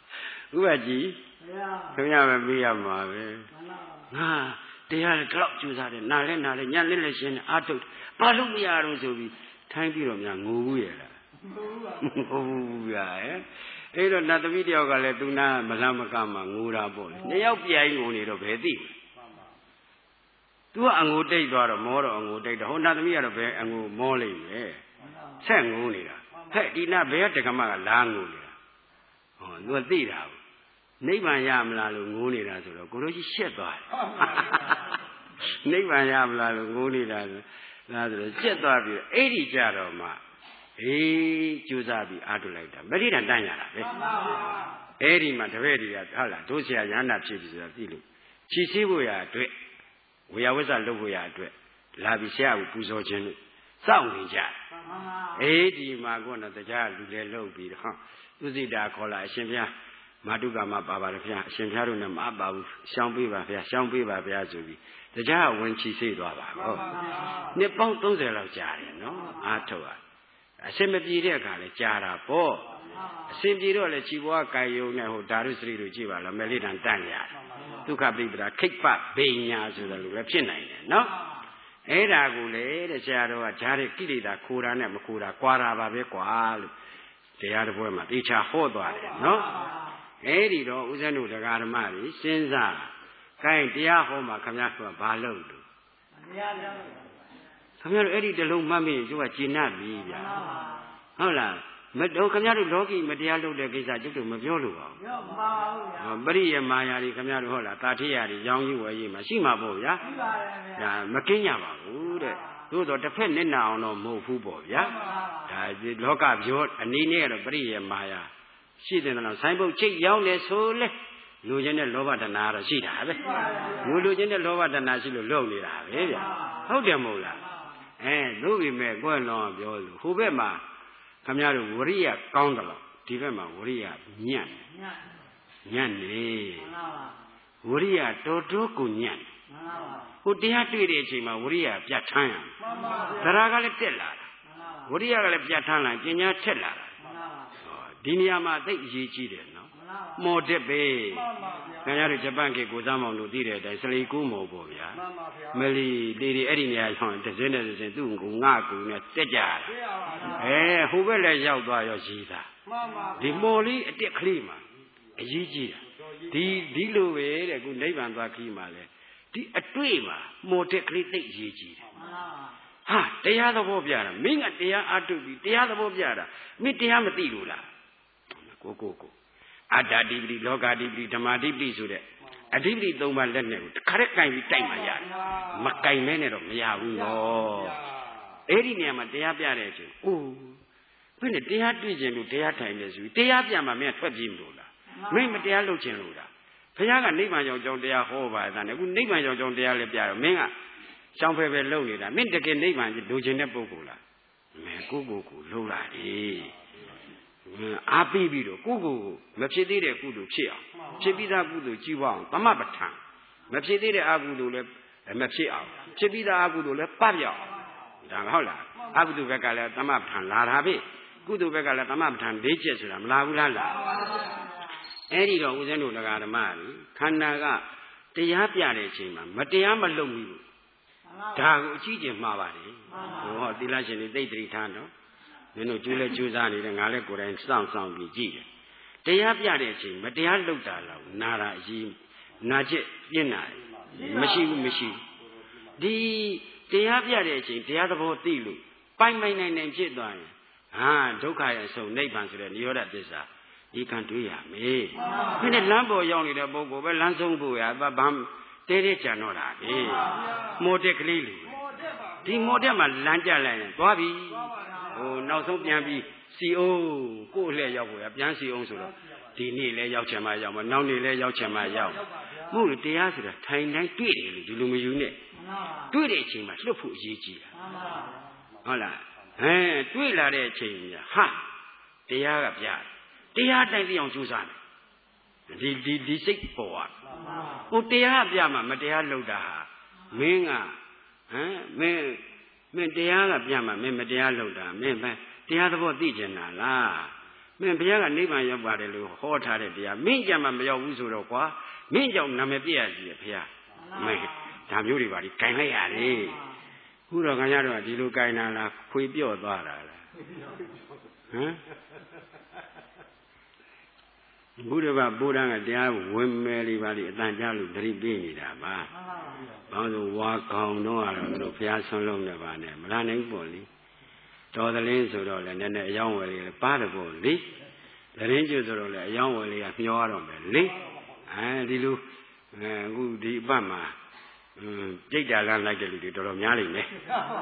ဥပကြီးခင်ဗျားမပြီးရမှာပဲငါတရားလည်းတော့ကျူစားတယ်နာလဲနာလဲညလက်လက်ရှင်းအာထုတ်ဘာလို့မရတော့ဆိုပြီးထိုင်းပြီးတော့များငိုဘူးရဲ့လားငိုဘူးရရဲ့အဲ့တော့နတ်သမီးတယောက်ကလည်းသူနာမလမကမှငိုတာပေါ့လေနှစ်ယောက်ပြိုင်ငိုနေတော့ဘယ်သိလဲသူကအငိုတိတ်သွားတော့မောတော့အငိုတိတ်တော့ဟိုနတ်သမီးကတော့ဘယ်အငိုမောလိမ့်မယ်ဆက်ငိုနေတာဟဲ့ဒီနာဘယ်တက္ကမကလာငိုနေတာဟောသူကသိတာဘူးနိဗ္ဗာန်ရမလားလို့ငိုနေတာဆိုတော့ကိုလိုကြီးရှက်သွားတယ်နိဗ္ဗာန်ရမလားလို့ငိုနေတာဆိုဒါဆိုတော့ရှက်သွားပြီးအဲ့ဒီကြတော့မှအေးကြိုးစားပြီးအားထုတ်လိုက်တာမရိဒံတန်းရတာပဲအဲ့ဒီမှာတပည့်တွေကဟုတ်လားတို့ဆရာရဟန္တာဖြစ်ပြီဆိုတာသိလို့ခြိစည်းဖို့ရအတွက်ဝေယဝိဇ္ဇလုပ်ဖို့ရအတွက်လာပြီးဆရာကိုပူဇော်ခြင်းလို့စောင့်နေကြအေးဒီမှာကတော့တရားလူတွေလှုပ်ပြီးတော့သူစိတာခေါ်လာအရှင်ဘုရားမာတုကမပါပါလေဗျာအရှင်ဘုရားတို့နဲ့မအပ်ပါဘူးရှောင်းပေးပါဗျာရှောင်းပေးပါဗျာဆိုပြီးတရားဝင်ချီစိတ်သွားပါတော့နှစ်ပေါင်းသုံးဆယ်လောက်ကြာတယ်နော်အားထုတ်ရအရှင်မပြေတဲ့အခါလဲကြာတာပေါ့အရှင်ပြေတော့လဲခြေဘွားကာယုံနဲ့ဟိုဓာတုစရိတို့ကြည့်ပါလားမလေးတန်တန့်ရဒုက္ခပိပ္ပဒါခိတ်ပဘိညာဆိုတယ်လို့လည်းဖြစ်နိုင်တယ်နော်အဲ့ဒါကိုလေတဲ့ဆရာတော်ကဂျားတဲ့ကိလေသာခိုးတာနဲ့မခိုးတာကွာတာပါပဲကွာလို့တရားတော်ဘွဲမှာတေချာဟောသွားတယ်နော်အဲ့ဒီတော့ဦးဇင်းတို့တရားဓမ္မတွေစဉ်းစားခိုင်းတရားဟောမှာခမည်းတော်ဘာလုပ်လို့တရားလုပ်ခမည်းတော်အဲ့ဒီတလုံးမှတ်မိရင်ကျုပ်ကကျင့်납ပြီဗျာဟုတ်လားမတော်ခမည်းတော်လောကီမတရားလုပ်တဲ့ကိစ္စကျုပ်တို့မပြောလို့ပါဘူးပြောပါဘူးဗျာပရိယမာယာတွေခမည်းတော်ဟုတ်လားတာထိယာတွေရောင်းကြီးဝယ်ကြီးမှာရှိမှာပေါ့ဗျာရှိပါတယ်ဗျာဒါမကင်းကြပါဘူးတဲ့သို့တော့တစ်ဖက်နဲ့နာအောင်တော့မဟုတ်ဘူးပေါ့ဗျာဒါလောကပြောအနေနဲ့ကတော့ပရိယမာယာရှိတယ်နော်ဆိုင်ပုတ်ချိတ်ရောင်းတယ်ဆိုလဲလူချင်းတဲ့လောဘတဏှာတော့ရှိတာပဲလူလူချင်းတဲ့လောဘတဏှာရှိလို့လုံနေတာပဲဗျဟုတ်တယ်မဟုတ်လားအဲတို့ပြီမဲ့ကိုယ်လုံးပြောလို့ဟိုဘက်မှာခမရတို့ဝရိယကောင်းတယ်လို့ဒီဘက်မှာဝရိယညံ့ညံ့နေဝရိယတော်တော်ကိုညံ့ဟိုတရားတွေ့တဲ့အချိန်မှာဝရိယပြတ်ထမ်းရသရကလည်းတက်လာတာဝရိယကလည်းပြတ်ထမ်းလာပညာထက်လာတာဒီနေရာမှာသိအရေးကြီးတယ်နော်မော်တက်ပဲခင်ဗျားတို့ဂျပန်ကေကိုစားမောင်တို့သိတဲ့အတိုင်းစလီကူးမော်ပေါ့ဗျာမလီလေဒီအဲ့ဒီနေရာဆောင်တစ်စင်းနဲ့တစ်စင်းသူ့ကိုငါကူနဲ့တက်ကြတာအဲဟိုဘက်လည်းရောက်သွားရောရှိတာဒီမော်လေးအတက်ကလေးမှာအရေးကြီးတာဒီဒီလိုပဲတဲ့ခုနိဗ္ဗာန်သွားခီးမှာလဲဒီအတွေ့မှာမော်တက်ကလေးသိအရေးကြီးတယ်ဟာတရားသဘောပြတာမင်းကတရားအထုတ်ပြီးတရားသဘောပြတာမင်းတရားမသိလို့လားကိုကိုကိုအတ္တဓိပတိလောကဓိပတိဓမ္မဓိပတိဆိုတဲ့အဓိပတိသုံးပါးလက်နဲ့ကိုတခါတည်းကင်ပြီးတိုက်မှရတယ်မကင်မဲနဲ့တော့မရဘူးနော်အဲ့ဒီနေရာမှာတရားပြတဲ့အချိန်အိုးဘယ်နဲ့တရားတွေ့ခြင်းလို့တရားထိုင်နေဆိုပြီးတရားပြမှာမင်းထွက်ပြေးမလို့လားမင်းမတရားလုပ်ခြင်းလို့လားဘုရားကနိဗ္ဗာန်ရောက်ကြောင်းတရားဟောပါတဲ့အခုနိဗ္ဗာန်ရောက်ကြောင်းတရားလည်းပြတော့မင်းကရှောင်းဖယ်ဖယ်လုပ်နေတာမင်းတကယ်နိဗ္ဗာန်လိုချင်တဲ့ပုဂ္ဂိုလ်လားမင်းကိုကိုကိုလှုပ်လာတယ်အားပေးပြီးတော့ကိုကိုမဖြစ်သေးတဲ့ကုသိုလ်ဖြစ်အောင်ဖြစ်ပြီးသားကုသိုလ်ကြီးပွားအောင်သမပဋ္ဌာန်မဖြစ်သေးတဲ့အကုသိုလ်လည်းမဖြစ်အောင်ဖြစ်ပြီးသားအကုသိုလ်လည်းပပြောက်ဒါမဟုတ်လားအကုသိုလ်ဘက်ကလည်းသမပဋ္ဌာန်လာတာပဲကုသိုလ်ဘက်ကလည်းသမပဋ္ဌာန်၄ချက်ဆိုတာမလာဘူးလားလားအဲ့ဒီတော့ဦးဇင်းတို့ဓမ္မကြီးခန္ဓာကတရားပြတဲ့အချိန်မှာမတရားမလုပ်ဘူးဒါကိုအကြီးကျယ်မှားပါတယ်ဟောသီလရှင်တွေသိတိထားတော့မင်းတို့ကျိုးလဲကျိုးစားနေတယ်ငါလည်းကိုယ်တိုင်စောင့်ဆောင်ပြီးကြည့်တယ်တရားပြတဲ့အချိန်မတရားလုပ်တာလားနာတာအကြီးနာကျက်ပြင်းတာမရှိဘူးမရှိဒီတရားပြတဲ့အချိန်တရားသဘောသိလို့ပိုင်ပိုင်နိုင်နိုင်ဖြစ်သွားရင်ဟာဒုက္ခရဲ့အဆုံးနိဗ္ဗာန်ဆိုတဲ့နိရောဓသစ္စာဒီကံတွေးရမေးခင်းနဲ့လမ်းပေါ်ရောက်နေတဲ့ပုဂ္ဂိုလ်ပဲလမ်းဆုံးဖို့ရဘာဘာတဲတဲကြံတော့တာလေမော်တက်ကလေးလူဒီမော်တက်မှာလမ်းကြလိုက်ရင်သွားပြီဟိုနောက်ဆုံးပြန်ပြီးစီအောင်ကို့လှည့်ရောက်ဖို့ရပြန်စီအောင်ဆိုတော့ဒီနေ့လဲရောက်ချင်မှရောက်မှာနောက်နေ့လဲရောက်ချင်မှရောက်မှုတရားဆိုတာထိုင်တိုင်းတွေ့တယ်လို့ဒီလိုမယူနဲ့တွေ့တဲ့အချိန်မှာလွတ်ဖို့အရေးကြီးတာဟုတ်လားဟမ်တွေ့လာတဲ့အချိန်ကြီးဟာတရားကပြတရားတိုင်းသိအောင်ကြိုးစားမယ်ဒီဒီဒီစိတ်ပေါ်อ่ะဟိုတရားပြမှာမတရားလုပ်တာဟာမင်းကဟမ်မင်းမင်းတရားကပြမှာမင်းမတရားလုပ်တာမင်းပဲတရားသဘောသိကျင်တာလားမင်းဘုရားကနိဗ္ဗာန်ရောက်ပါတယ်လို့ဟောထားတဲ့တရားမင်းကြမှာမရောက်ဘူးဆိုတော့ကွာမင်းကြောင့်နာမည်ပြည့်ရစီရဘုရားမင်းဒါမျိုးတွေပါဒီခြင်လိုက်ရတယ်ခုတော့ခင်ဗျားတို့ကဒီလိုခြင်တာလားခွေပြော့သွားတာလားဟမ်ဘုရားဗုဒ္ဓကတရားဝင်မယ်လေးပါလိအတန်ကြားလို့သတိပေးနေတာပါဘာလို့ဝါကောင်တော့ကတော့တို့ဘုရားဆွမ်းလုံးနေပါနဲ့မလာနိုင်ပေါ့လေတော်သလင်းဆိုတော့လည်းနည်းနည်းအယောင်းဝယ်လေးပါတယ်ပေါ့လေတရင်ကျွဆိုတော့လည်းအယောင်းဝယ်လေးကမျောရတော့မယ်လေအဲဒီလိုအခုဒီအပတ်မှာပြိတ္တာလမ်းလိုက်တဲ့လူတွေတော်တော်များနေတယ်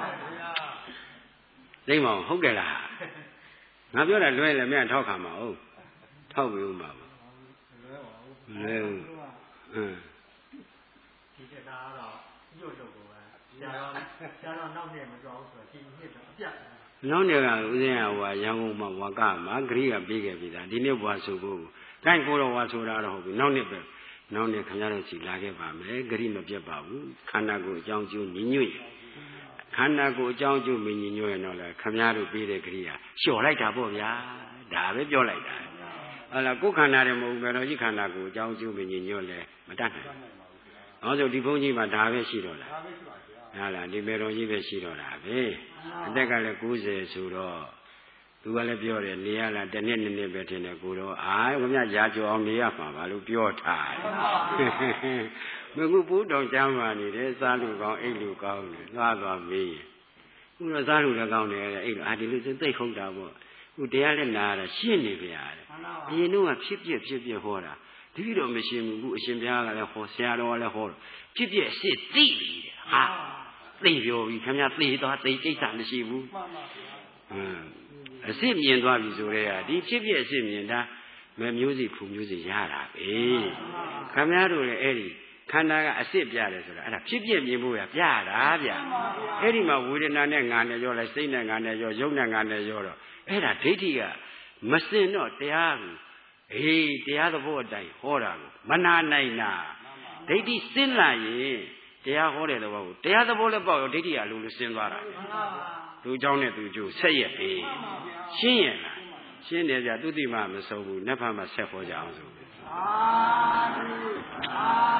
သိမအောင်ဟုတ်တယ်လားငါပြောတာလွဲလည်းမင်းထောက်ခံမအောင်ထောက်ပြီးဦးမှာပါလဲအင်းဒီကတာတော့ညှို့တော့ကိုပဲဆရာတော်ဆရာတော်နောက်နဲ့မကြောက်ဆိုတော့ဒီနှစ်တော့အပြတ်နောက်နေ့ကဦးဇင်းကဟိုရန်ကုန်မှာဝါကမှာဂရိကပြေးခဲ့ပြီသားဒီနေ့ဘွားဆိုဖို့ကိုင်းကိုတော့ဝါဆိုတာတော့ဟုတ်ပြီနောက်နေ့ပဲနောက်နေ့ခင်ဗျားတို့စီလာခဲ့ပါမယ်ဂရိမပြတ်ပါဘူးခန္ဓာကိုယ်အကြောင်းကျိုးညီညွတ်ရခန္ဓာကိုယ်အကြောင်းကျိုးမညီညွတ်ရင်တော့လေခင်ဗျားတို့ပြေးတဲ့ဂရိကလျှော်လိုက်တာပေါ့ဗျာဒါပဲပြောလိုက်တာဟလာကိုယ်ခန္ဓာတယ်မဟုတ်ဘူးတော့ဒီခန္ဓာကိုယ်အကြောင်းကျိုးမညီညွတ်လဲမတတ်နိုင်ဘူး။ဟောဆိုဒီဘုန်းကြီးမှာဒါပဲရှိတော့လား။ဟာလားဒီမေတော်ကြီးပဲရှိတော့တာပဲ။အသက်ကလည်း၉၀ဆိုတော့သူကလည်းပြောတယ်နေရလားတစ်နှစ်နှစ်နှစ်ပဲထင်တယ်ကိုတော့အာခင်ဗျာရာကျော်အောင်နေရမှာပါလို့ပြောထားတယ်။မကူပူးတောင်ကျမ်းမာနေတယ်စားလူကောင်းအိတ်လူကောင်းတယ်သွားသွားမေးရင်ခုတော့စားလူလည်းကောင်းတယ်အိတ်အာဒီလိုသိဟုတ်တာပေါ့။ခုတရားလည်းနာတာရှင်းနေဗျာတဲ့။အရင်တော့ဖြစ်ပြဖြစ်ပြဟောတာဒီလိုမရှင်းဘူးခုအရှင်ဘုရားကလည်းဟောဆရာတော်ကလည်းဟောဖြစ်ပြအစ်စ်သိပြီတဲ့ဟာသိပြောပြီခင်ဗျာသိသွားသိကိစ္စမရှိဘူးမှန်ပါဗျာဟမ်အစ်စ်မြင်သွားပြီဆိုတဲ့ဟာဒီဖြစ်ပြအစ်စ်မြင်တာမမျိုးစီဖူမျိုးစီရတာပဲခင်ဗျားတို့လည်းအဲ့ဒီခန္ဓာကအစ်စ်ပြတယ်ဆိုတာအဲ့ဒါဖြစ်ပြမြင်ဖို့ရပြတာဗျာအဲ့ဒီမှာဝေဒနာနဲ့ငါနဲ့ရောလဲစိတ်နဲ့ငါနဲ့ရောရုပ်နဲ့ငါနဲ့ရောတော့အဲ့ဒါဒိဋ္ဌိကမစင်တော့တရားကိုအေးတရားသဘောအတိုင်းဟောတာကိုမနာနိုင်တာဒိဋ္ဌိစင်းလာရင်တရားဟောတဲ့သဘောကိုတရားသဘောလည်းပေါ့ရောဒိဋ္ဌိကအလိုလိုစင်းသွားတာသူเจ้าနဲ့သူကျိုးဆက်ရက်ပြီရှင်းရင်လားရှင်းတယ်ဗျသူတိမှမဆုံးဘူးနတ်ဖတ်မှဆက်ဟောကြအောင်ဆိုအာ